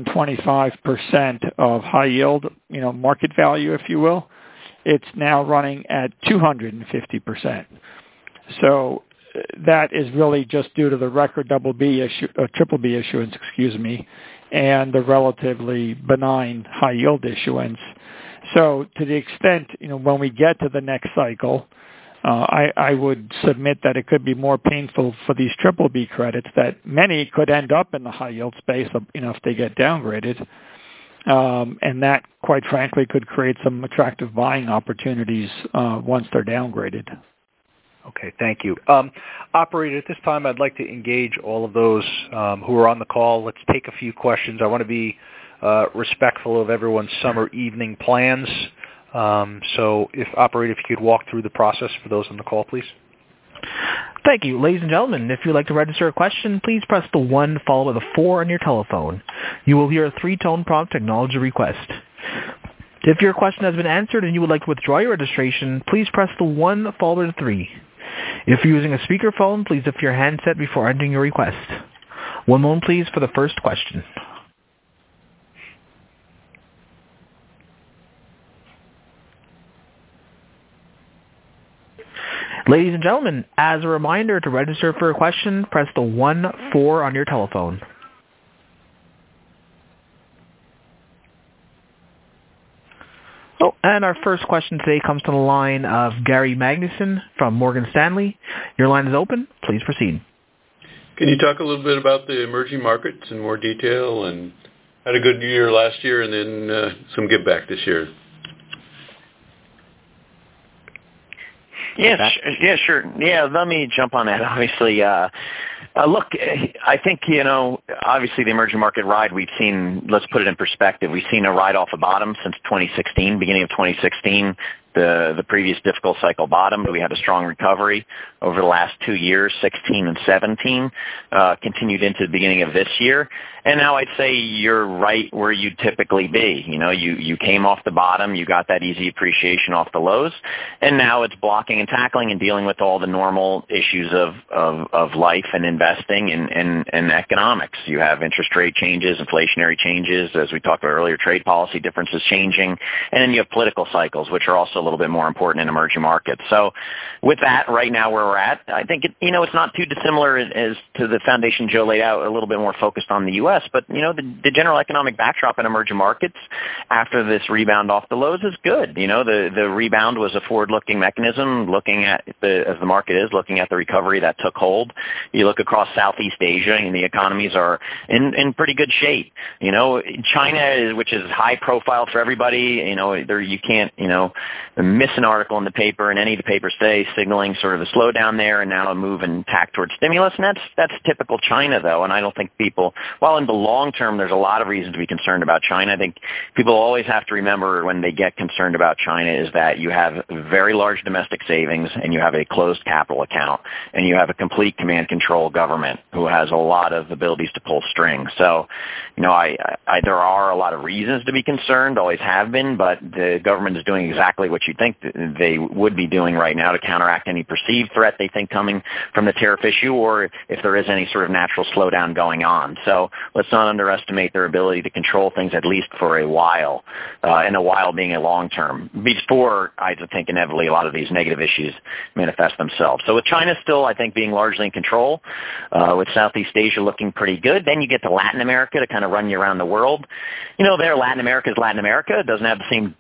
125% of high yield market value, if you will. It's now running at 250%. So that is really just due to the record triple B issuance, and the relatively benign high yield issuance. So to the extent when we get to the next cycle, I would submit that it could be more painful for these triple B credits that many could end up in the high yield space, if they get downgraded. And that, quite frankly, could create some attractive buying opportunities once they're downgraded. Okay, thank you. Operator, at this time, I'd like to engage all of those who are on the call. Let's take a few questions. I want to be respectful of everyone's summer evening plans. So, Operator, if you could walk through the process for those on the call, please. Thank you. Ladies and gentlemen, if you'd like to register a question, please press the 1 followed by the 4 on your telephone. You will hear a 3-tone prompt to acknowledge your request. If your question has been answered and you would like to withdraw your registration, please press the 1 followed by the 3. If you're using a speakerphone, please lift your handset before entering your request. One moment, please, for the first question. Ladies and gentlemen, as a reminder, to register for a question, press the 1-4 on your telephone. Oh, and our first question today comes to the line of Gary Magnuson from Morgan Stanley. Your line is open. Please proceed. Can you talk a little bit about the emerging markets in more detail and had a good year last year, and then some give back this year. Yeah, sure. Yeah, let me jump on that. Obviously, look, I think, obviously the emerging market ride we've seen, let's put it in perspective, we've seen a ride off a bottom since 2016, beginning of 2016. The previous difficult cycle bottomed. We had a strong recovery over the last 2 years, 16 and 17, continued into the beginning of this year. And now I'd say you're right where you'd typically be. You came off the bottom, you got that easy appreciation off the lows, and now it's blocking and tackling and dealing with all the normal issues of life and investing and economics. You have interest rate changes, inflationary changes, as we talked about earlier, trade policy differences changing, and then you have political cycles, which are also a little bit more important in emerging markets. So with that, right now where we're at, I think it's not too dissimilar as to the foundation Joe laid out, a little bit more focused on the U.S., but the general economic backdrop in emerging markets after this rebound off the lows is good. The rebound was a forward-looking mechanism, looking at as the market is, looking at the recovery that took hold. You look across Southeast Asia, and the economies are in pretty good shape. China, which is high profile for everybody, you can't, miss an article in the paper, and any of the papers today signaling sort of a slowdown there and now a move and tack towards stimulus. And that's typical China, though. And I don't think people, while in the long term there's a lot of reason to be concerned about China, I think people always have to remember when they get concerned about China is that you have very large domestic savings and you have a closed capital account and you have a complete command control government who has a lot of abilities to pull strings. So, there are a lot of reasons to be concerned, always have been, but the government is doing exactly what you think they would be doing right now to counteract any perceived threat they think coming from the tariff issue, or if there is any sort of natural slowdown going on. So let's not underestimate their ability to control things, at least for a while, and a while being a long term, before I think inevitably a lot of these negative issues manifest themselves. So with China still, I think, being largely in control, with Southeast Asia looking pretty good, then you get to Latin America to kind of run you around the world. Latin America is Latin America. It doesn't have the same,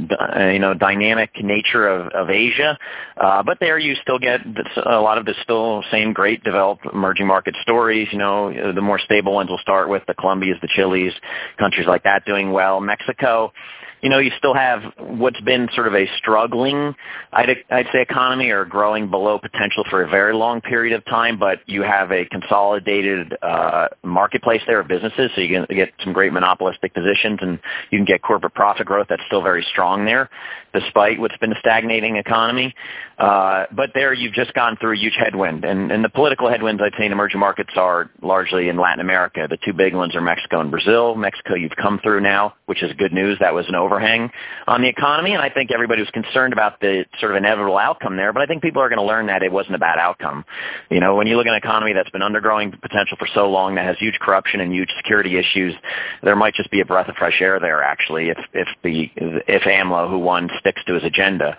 dynamic nature of Asia, but there you still get a lot of the still same great developed emerging market stories. The more stable ones will start with the Colombias, the Chiles, countries like that doing well. Mexico, you still have what's been sort of a struggling, I'd say, economy, or growing below potential for a very long period of time, but you have a consolidated marketplace there of businesses, so you can get some great monopolistic positions, and you can get corporate profit growth that's still very strong there, despite what's been a stagnating economy. But there you've just gone through a huge headwind, and the political headwinds, I'd say, in emerging markets are largely in Latin America. The two big ones are Mexico and Brazil. Mexico you've come through now, which is good news. That was an overhang on the economy, and I think everybody was concerned about the sort of inevitable outcome there, but I think people are going to learn that it wasn't a bad outcome. When you look at an economy that's been undergrowing potential for so long, that has huge corruption and huge security issues, there might just be a breath of fresh air there, actually, if AMLO, who won, sticks to his agenda.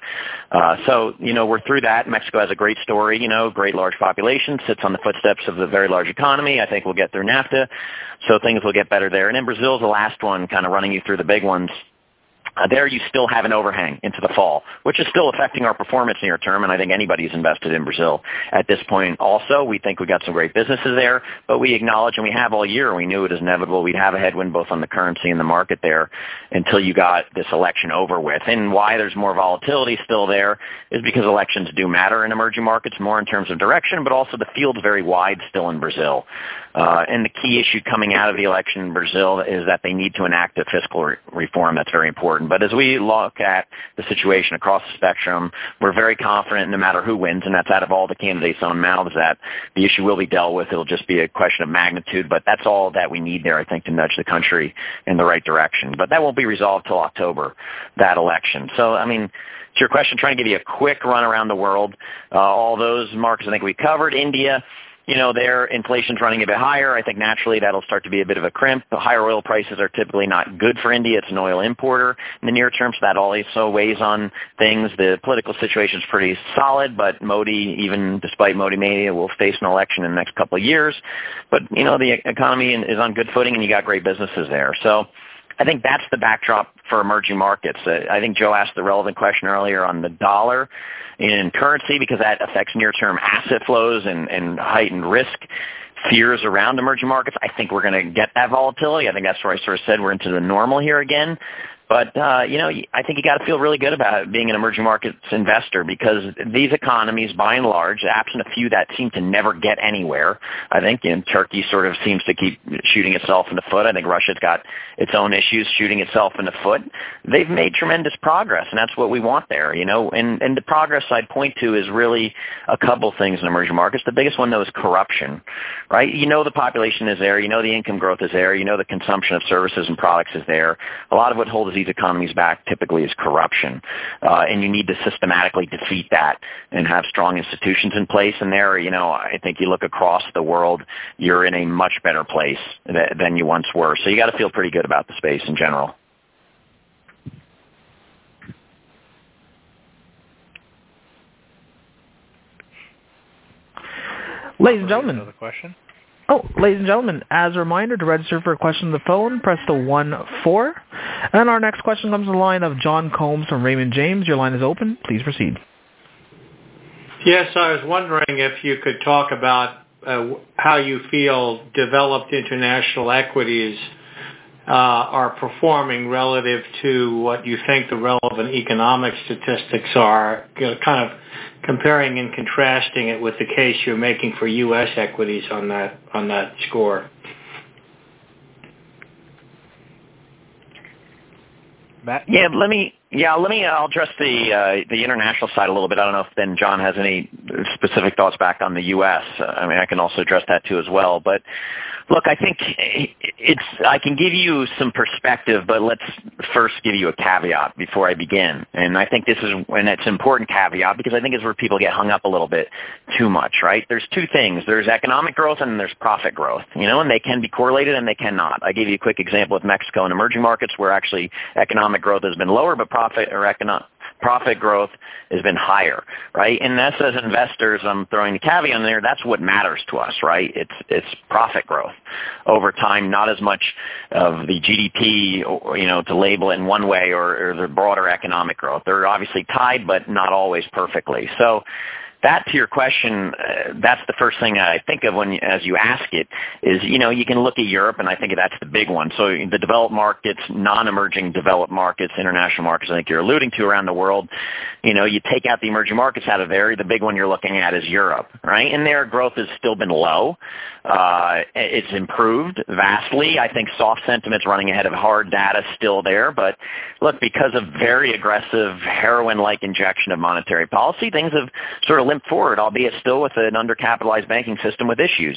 So we're through that. Mexico has a great story, great large population, sits on the footsteps of the very large economy. I think we'll get through NAFTA, so things will get better there. And then Brazil's the last one, kind of running you through the big ones. There you still have an overhang into the fall, which is still affecting our performance near term, and I think anybody who's invested in Brazil at this point also. We think we got some great businesses there, but we acknowledge, and we have all year, we knew it was inevitable we'd have a headwind both on the currency and the market there until you got this election over with. And why there's more volatility still there is because elections do matter in emerging markets, more in terms of direction, but also the field's very wide still in Brazil. And the key issue coming out of the election in Brazil is that they need to enact a fiscal reform that's very important. But as we look at the situation across the spectrum, we're very confident no matter who wins, and that's out of all the candidates' own mouths, that the issue will be dealt with. It'll just be a question of magnitude, but that's all that we need there, I think, to nudge the country in the right direction. But that won't be resolved till October, that election. So, to your question, trying to give you a quick run around the world, all those markets I think we covered. India, their inflation's running a bit higher. I think naturally that'll start to be a bit of a crimp. The higher oil prices are typically not good for India. It's an oil importer in the near term, so that also weighs on things. The political situation's pretty solid, but Modi, even despite Modi Mania, will face an election in the next couple of years. But, the economy is on good footing, and you got great businesses there. So I think that's the backdrop for emerging markets. I think Joe asked the relevant question earlier on the dollar in currency, because that affects near-term asset flows and heightened risk. fears around emerging markets. I think we're going to get that volatility. I think that's where I sort of said we're into the normal here again. But, I think you got to feel really good about being an emerging markets investor because these economies, by and large, absent a few that seem to never get anywhere, I think, Turkey sort of seems to keep shooting itself in the foot. I think Russia's got its own issues shooting itself in the foot. They've made tremendous progress, and that's what we want there, and the progress I'd point to is really a couple things in emerging markets. The biggest one, though, is corruption, right? The population is there. The income growth is there. The consumption of services and products is there. A lot of what holds these economies back typically is corruption, and you need to systematically defeat that and have strong institutions in place. And there, I think you look across the world, you're in a much better place than you once were. So you got to feel pretty good about the space in general. Ladies and gentlemen. Another question? Ladies and gentlemen, as a reminder, to register for a question on the phone, press the 1-4. And our next question comes to the line of John Combs from Raymond James. Your line is open. Please proceed. Yes, I was wondering if you could talk about how you feel developed international equities are performing relative to what you think the relevant economic statistics are, kind of comparing and contrasting it with the case you're making for U.S. equities on that score. Matt? I'll address the international side a little bit. I don't know if then John has any specific thoughts back on the U.S. I can also address that too as well. But look, I think I can give you some perspective, but let's first give you a caveat before I begin. And I think it's an important caveat because I think it's where people get hung up a little bit too much, right? There's two things. There's economic growth and there's profit growth, and they can be correlated and they cannot. I gave you a quick example with Mexico and emerging markets where actually economic growth has been lower, but profit growth has been higher, right? And that's, as investors, I'm throwing the caveat in there, that's what matters to us, right? It's profit growth over time, not as much of the GDP, to label it in one way or the broader economic growth. They're obviously tied, but not always perfectly. So that, to your question, that's the first thing I think of as you ask it is, you can look at Europe, and I think that's the big one. So the developed markets, non-emerging developed markets, international markets, I think you're alluding to around the world, you take out the emerging markets out of there, the big one you're looking at is Europe, right? And their growth has still been low. It's improved vastly. I think soft sentiment's running ahead of hard data still there. But look, because of very aggressive heroin-like injection of monetary policy, things have sort of limped forward, albeit still with an undercapitalized banking system with issues.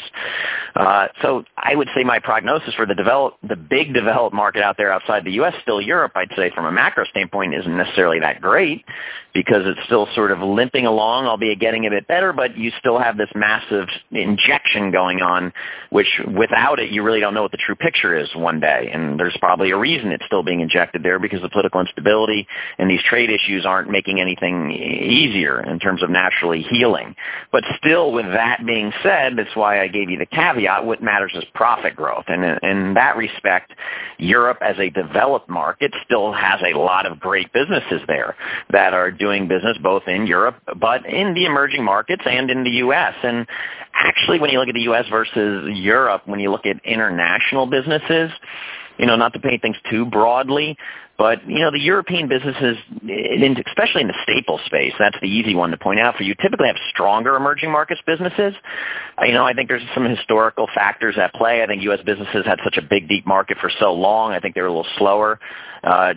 So I would say my prognosis for the big developed market out there outside the U.S., still Europe, I'd say from a macro standpoint, isn't necessarily that great because it's still sort of limping along, albeit getting a bit better, but you still have this massive injection going on, which without it, you really don't know what the true picture is one day. And there's probably a reason it's still being injected there because the political instability and these trade issues aren't making anything easier in terms of naturally healing. But still, with that being said, that's why I gave you the caveat, what matters is profit growth. And in that respect, Europe as a developed market still has a lot of great businesses there that are doing business both in Europe, but in the emerging markets and in the U.S. And actually, when you look at the U.S. versus Europe, when you look at international businesses, not to paint things too broadly, but, the European businesses, especially in the staple space, that's the easy one to point out for you, typically have stronger emerging markets businesses. I think there's some historical factors at play. I think U.S. businesses had such a big, deep market for so long. I think they were a little slower. Out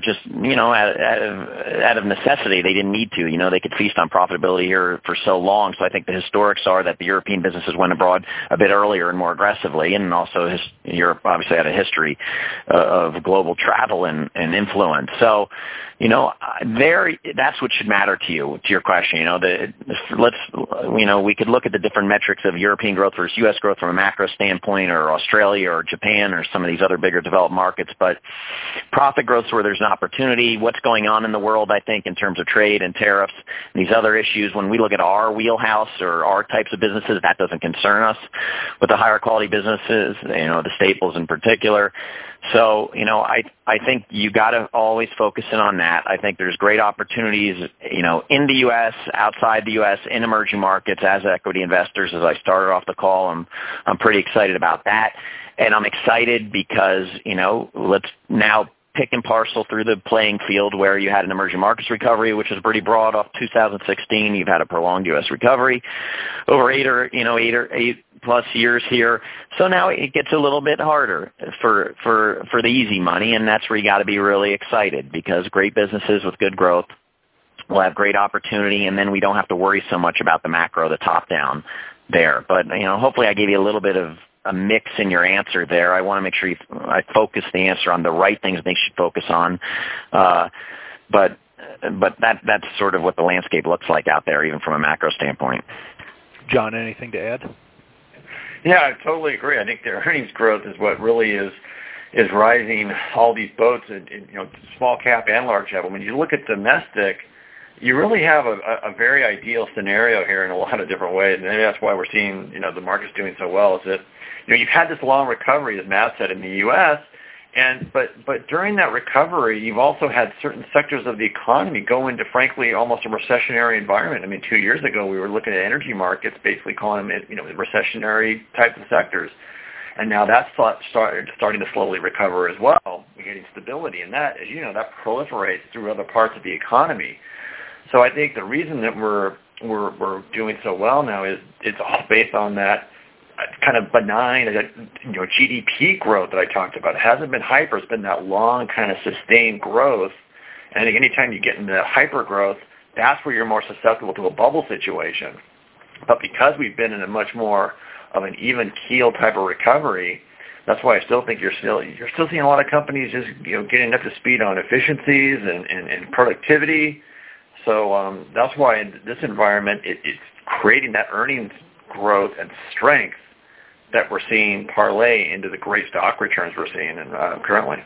of necessity, they didn't need to. They could feast on profitability here for so long. So I think the historics are that the European businesses went abroad a bit earlier and more aggressively, and also Europe obviously had a history of global travel and influence. So, that's what should matter to you, to your question. We could look at the different metrics of European growth versus U.S. growth from a macro standpoint, or Australia or Japan or some of these other bigger developed markets. But profit growth is where there's an opportunity. What's going on in the world, I think, in terms of trade and tariffs and these other issues, when we look at our wheelhouse or our types of businesses, that doesn't concern us. With the higher quality businesses, the staples in particular, So, I think you got to always focus in on that. I think there's great opportunities, in the U.S., outside the U.S., in emerging markets as equity investors. As I started off the call, I'm pretty excited about that. And I'm excited because, let's now pick and parcel through the playing field where you had an emerging markets recovery, which was pretty broad off 2016. You've had a prolonged U.S. recovery over 8 plus years here. So now it gets a little bit harder for the easy money, and that's where you got to be really excited, because great businesses with good growth will have great opportunity, and then we don't have to worry so much about the macro, the top down there. But, hopefully I gave you a little bit of a mix in your answer there. I want to make sure I focus the answer on the right things they should focus on. But that's sort of what the landscape looks like out there, even from a macro standpoint. John, anything to add? Yeah, I totally agree. I think the earnings growth is what really is rising all these boats in small cap and large cap. When you look at domestic, you really have a very ideal scenario here in a lot of different ways, and maybe that's why we're seeing the market's doing so well. Is that you've had this long recovery, as Matt said, in the U.S., but during that recovery, you've also had certain sectors of the economy go into, frankly, almost a recessionary environment. I mean, 2 years ago, we were looking at energy markets, basically calling them recessionary type of sectors. And now that's starting to slowly recover as well. We're getting stability, and that, as you know, that proliferates through other parts of the economy. So I think the reason that we're doing so well now is it's all based on that kind of benign, GDP growth that I talked about. It hasn't been hyper; it's been that long kind of sustained growth. And I think anytime you get into that hyper growth, that's where you're more susceptible to a bubble situation. But because we've been in a much more of an even keel type of recovery, that's why I still think you're still seeing a lot of companies just getting up to speed on efficiencies and productivity. So that's why in this environment it's creating that earnings growth and strength that we're seeing parlay into the great stock returns we're seeing currently.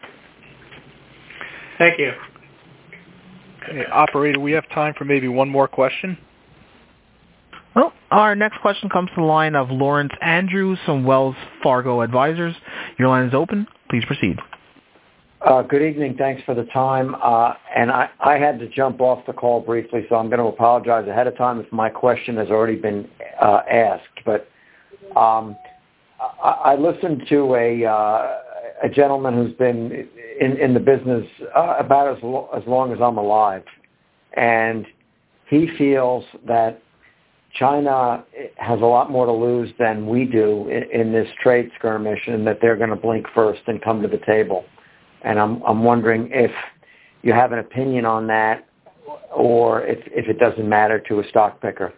Thank you. Okay, operator, we have time for maybe one more question. Well, our next question comes to the line of Lawrence Andrews from Wells Fargo Advisors. Your line is open. Please proceed. Good evening. Thanks for the time. And I had to jump off the call briefly, so I'm going to apologize ahead of time if my question has already been asked. But I listened to a gentleman who's been in the business about as long as I'm alive, and he feels that China has a lot more to lose than we do in this trade skirmish, and that they're going to blink first and come to the table. And I'm wondering if you have an opinion on that, or if it doesn't matter to a stock picker.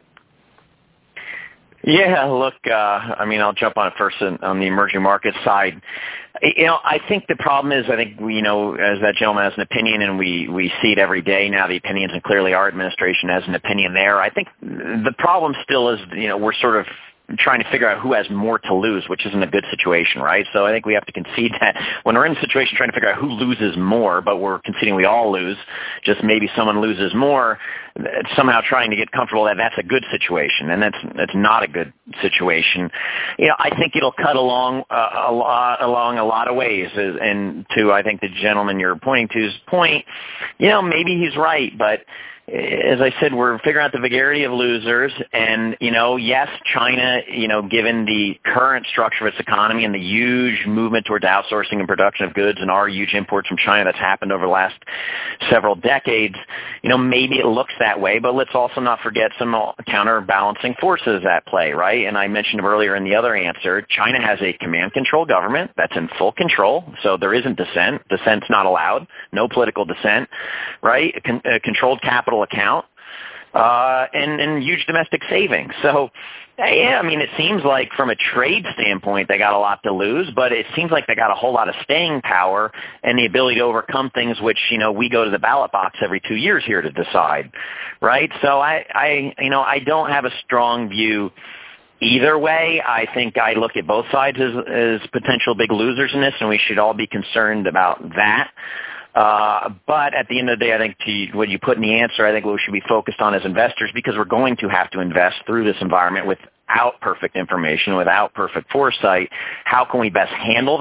Yeah, look, I'll jump on it first on the emerging market side. I think the problem is, as that gentleman has an opinion, and we see it every day now, the opinions, and clearly our administration has an opinion there. I think the problem still is, we're sort of trying to figure out who has more to lose, which isn't a good situation, right? So I think we have to concede that when we're in a situation trying to figure out who loses more, but we're conceding we all lose, just maybe someone loses more, somehow trying to get comfortable that that's a good situation, and that's not a good situation. I think it'll cut along a lot of ways, and to, I think, the gentleman you're pointing to's point, maybe he's right, but as I said, we're figuring out the vagary of losers, and, yes, China, given the current structure of its economy and the huge movement towards outsourcing and production of goods and our huge imports from China that's happened over the last several decades, maybe it looks that way, but let's also not forget some counterbalancing forces at play, right? And I mentioned earlier in the other answer, China has a command-control government that's in full control, so there isn't dissent. Dissent's not allowed. No political dissent, right? Controlled capital account, and huge domestic savings. So, yeah, it seems like from a trade standpoint, they got a lot to lose, but it seems like they got a whole lot of staying power and the ability to overcome things which, we go to the ballot box every 2 years here to decide, right? So I don't have a strong view either way. I think I look at both sides as potential big losers in this, and we should all be concerned about that. But at the end of the day, I think what you put in the answer, I think what we should be focused on as investors, because we're going to have to invest through this environment without perfect information, without perfect foresight. How can we best handle that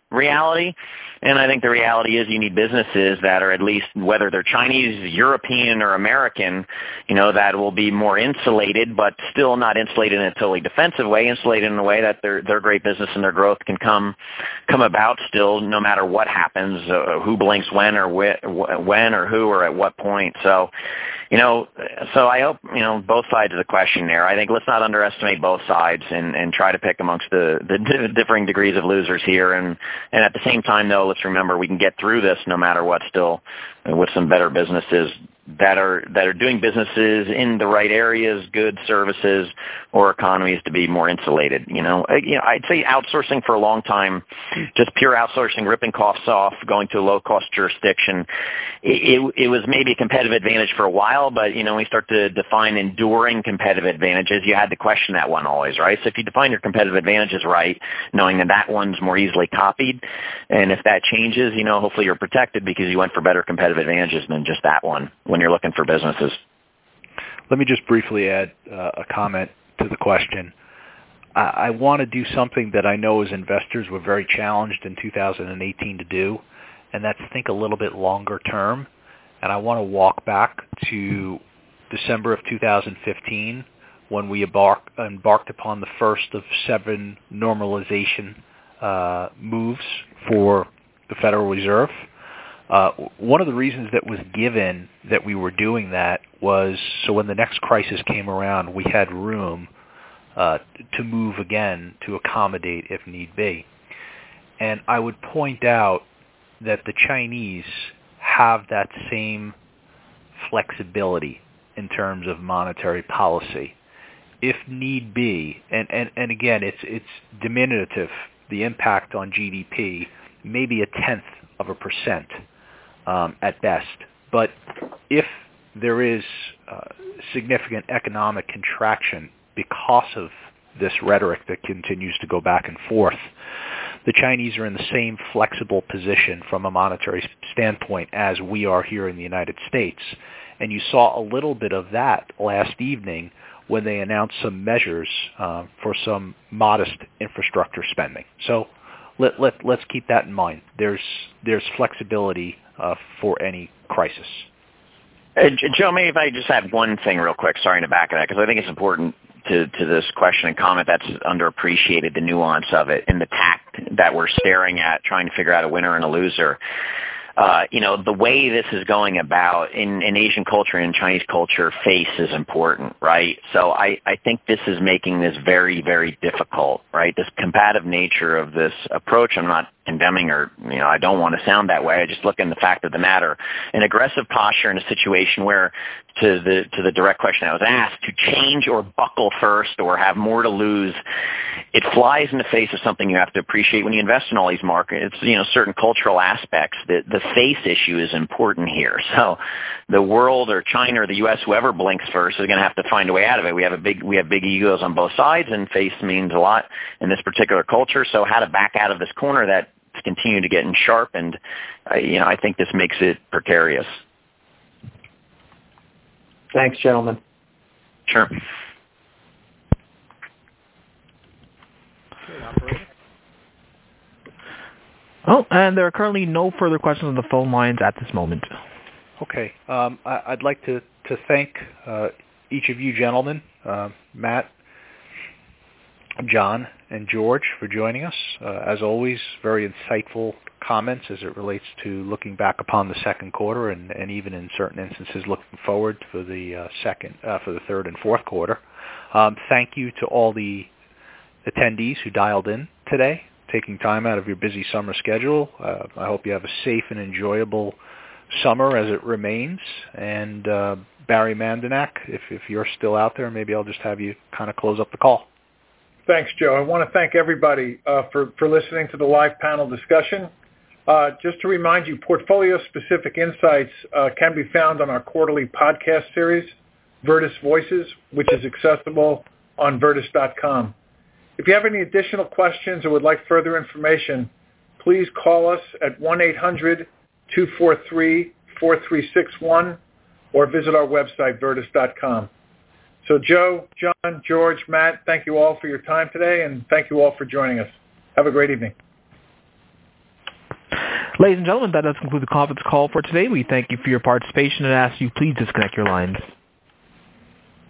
reality. And I think the reality is you need businesses that are at least, whether they're Chinese, European, or American, that will be more insulated, but still not insulated in a totally defensive way, insulated in a way that their great business and their growth can come about still, no matter what happens, who blinks when or when or who or at what point. So, so I hope, both sides of the question there. I think let's not underestimate both sides and try to pick amongst the differing degrees of losers here. And at the same time, though, let's remember we can get through this no matter what still with some better businesses that are doing businesses in the right areas, good services, or economies to be more insulated. I'd say outsourcing for a long time, just pure outsourcing, ripping costs off, going to a low-cost jurisdiction. It was maybe a competitive advantage for a while, but when we start to define enduring competitive advantages, you had to question that one always, right? So if you define your competitive advantages right, knowing that one's more easily copied, and if that changes, hopefully you're protected because you went for better competitive advantages than just that one when you're looking for businesses. Let me just briefly add a comment to the question. I want to do something that I know as investors we're very challenged in 2018 to do, and that's think a little bit longer term. And I want to walk back to December of 2015 when we embarked upon the first of 7 normalization moves for the Federal Reserve. One of the reasons that was given that we were doing that was so when the next crisis came around, we had room to move again to accommodate if need be. And I would point out that the Chinese have that same flexibility in terms of monetary policy. If need be, and again, it's diminutive, the impact on GDP, maybe 0.1% at best. But if there is significant economic contraction because of this rhetoric that continues to go back and forth, the Chinese are in the same flexible position from a monetary standpoint as we are here in the United States. And you saw a little bit of that last evening when they announced some measures for some modest infrastructure spending. So let's keep that in mind. There's flexibility for any crisis. Joe, maybe if I just add one thing real quick, sorry to back of that, because I think it's important to this question and comment that's underappreciated, the nuance of it and the tact that we're staring at, trying to figure out a winner and a loser. The way this is going about in Asian culture and Chinese culture, face is important, right? So I think this is making this very, very difficult, right? This combative nature of this approach, I'm not condemning or, I don't want to sound that way. I just look in the fact of the matter. An aggressive posture in a situation where, to the direct question I was asked, to change or buckle first or have more to lose, it flies in the face of something you have to appreciate when you invest in all these markets. Certain cultural aspects. The face issue is important here. So the world or China or the U.S., whoever blinks first, is going to have to find a way out of it. We have big egos on both sides, and face means a lot in this particular culture. So how to back out of this corner that continue to get sharpened, I think this makes it precarious. Thanks, gentlemen. Sure. Oh, and there are currently no further questions on the phone lines at this moment. Okay. I'd like to thank each of you gentlemen, Matt, John, and George, for joining us. As always, very insightful comments as it relates to looking back upon the second quarter and even in certain instances looking forward for the third and fourth quarter. Thank you to all the attendees who dialed in today, taking time out of your busy summer schedule. I hope you have a safe and enjoyable summer as it remains. And Barry Mandenack, if you're still out there, maybe I'll just have you kind of close up the call. Thanks, Joe. I want to thank everybody for listening to the live panel discussion. Just to remind you, portfolio-specific insights can be found on our quarterly podcast series, Virtus Voices, which is accessible on Virtus.com. If you have any additional questions or would like further information, please call us at 1-800-243-4361 or visit our website, Virtus.com. So Joe, John, George, Matt, thank you all for your time today, and thank you all for joining us. Have a great evening. Ladies and gentlemen, that does conclude the conference call for today. We thank you for your participation and ask you please disconnect your lines.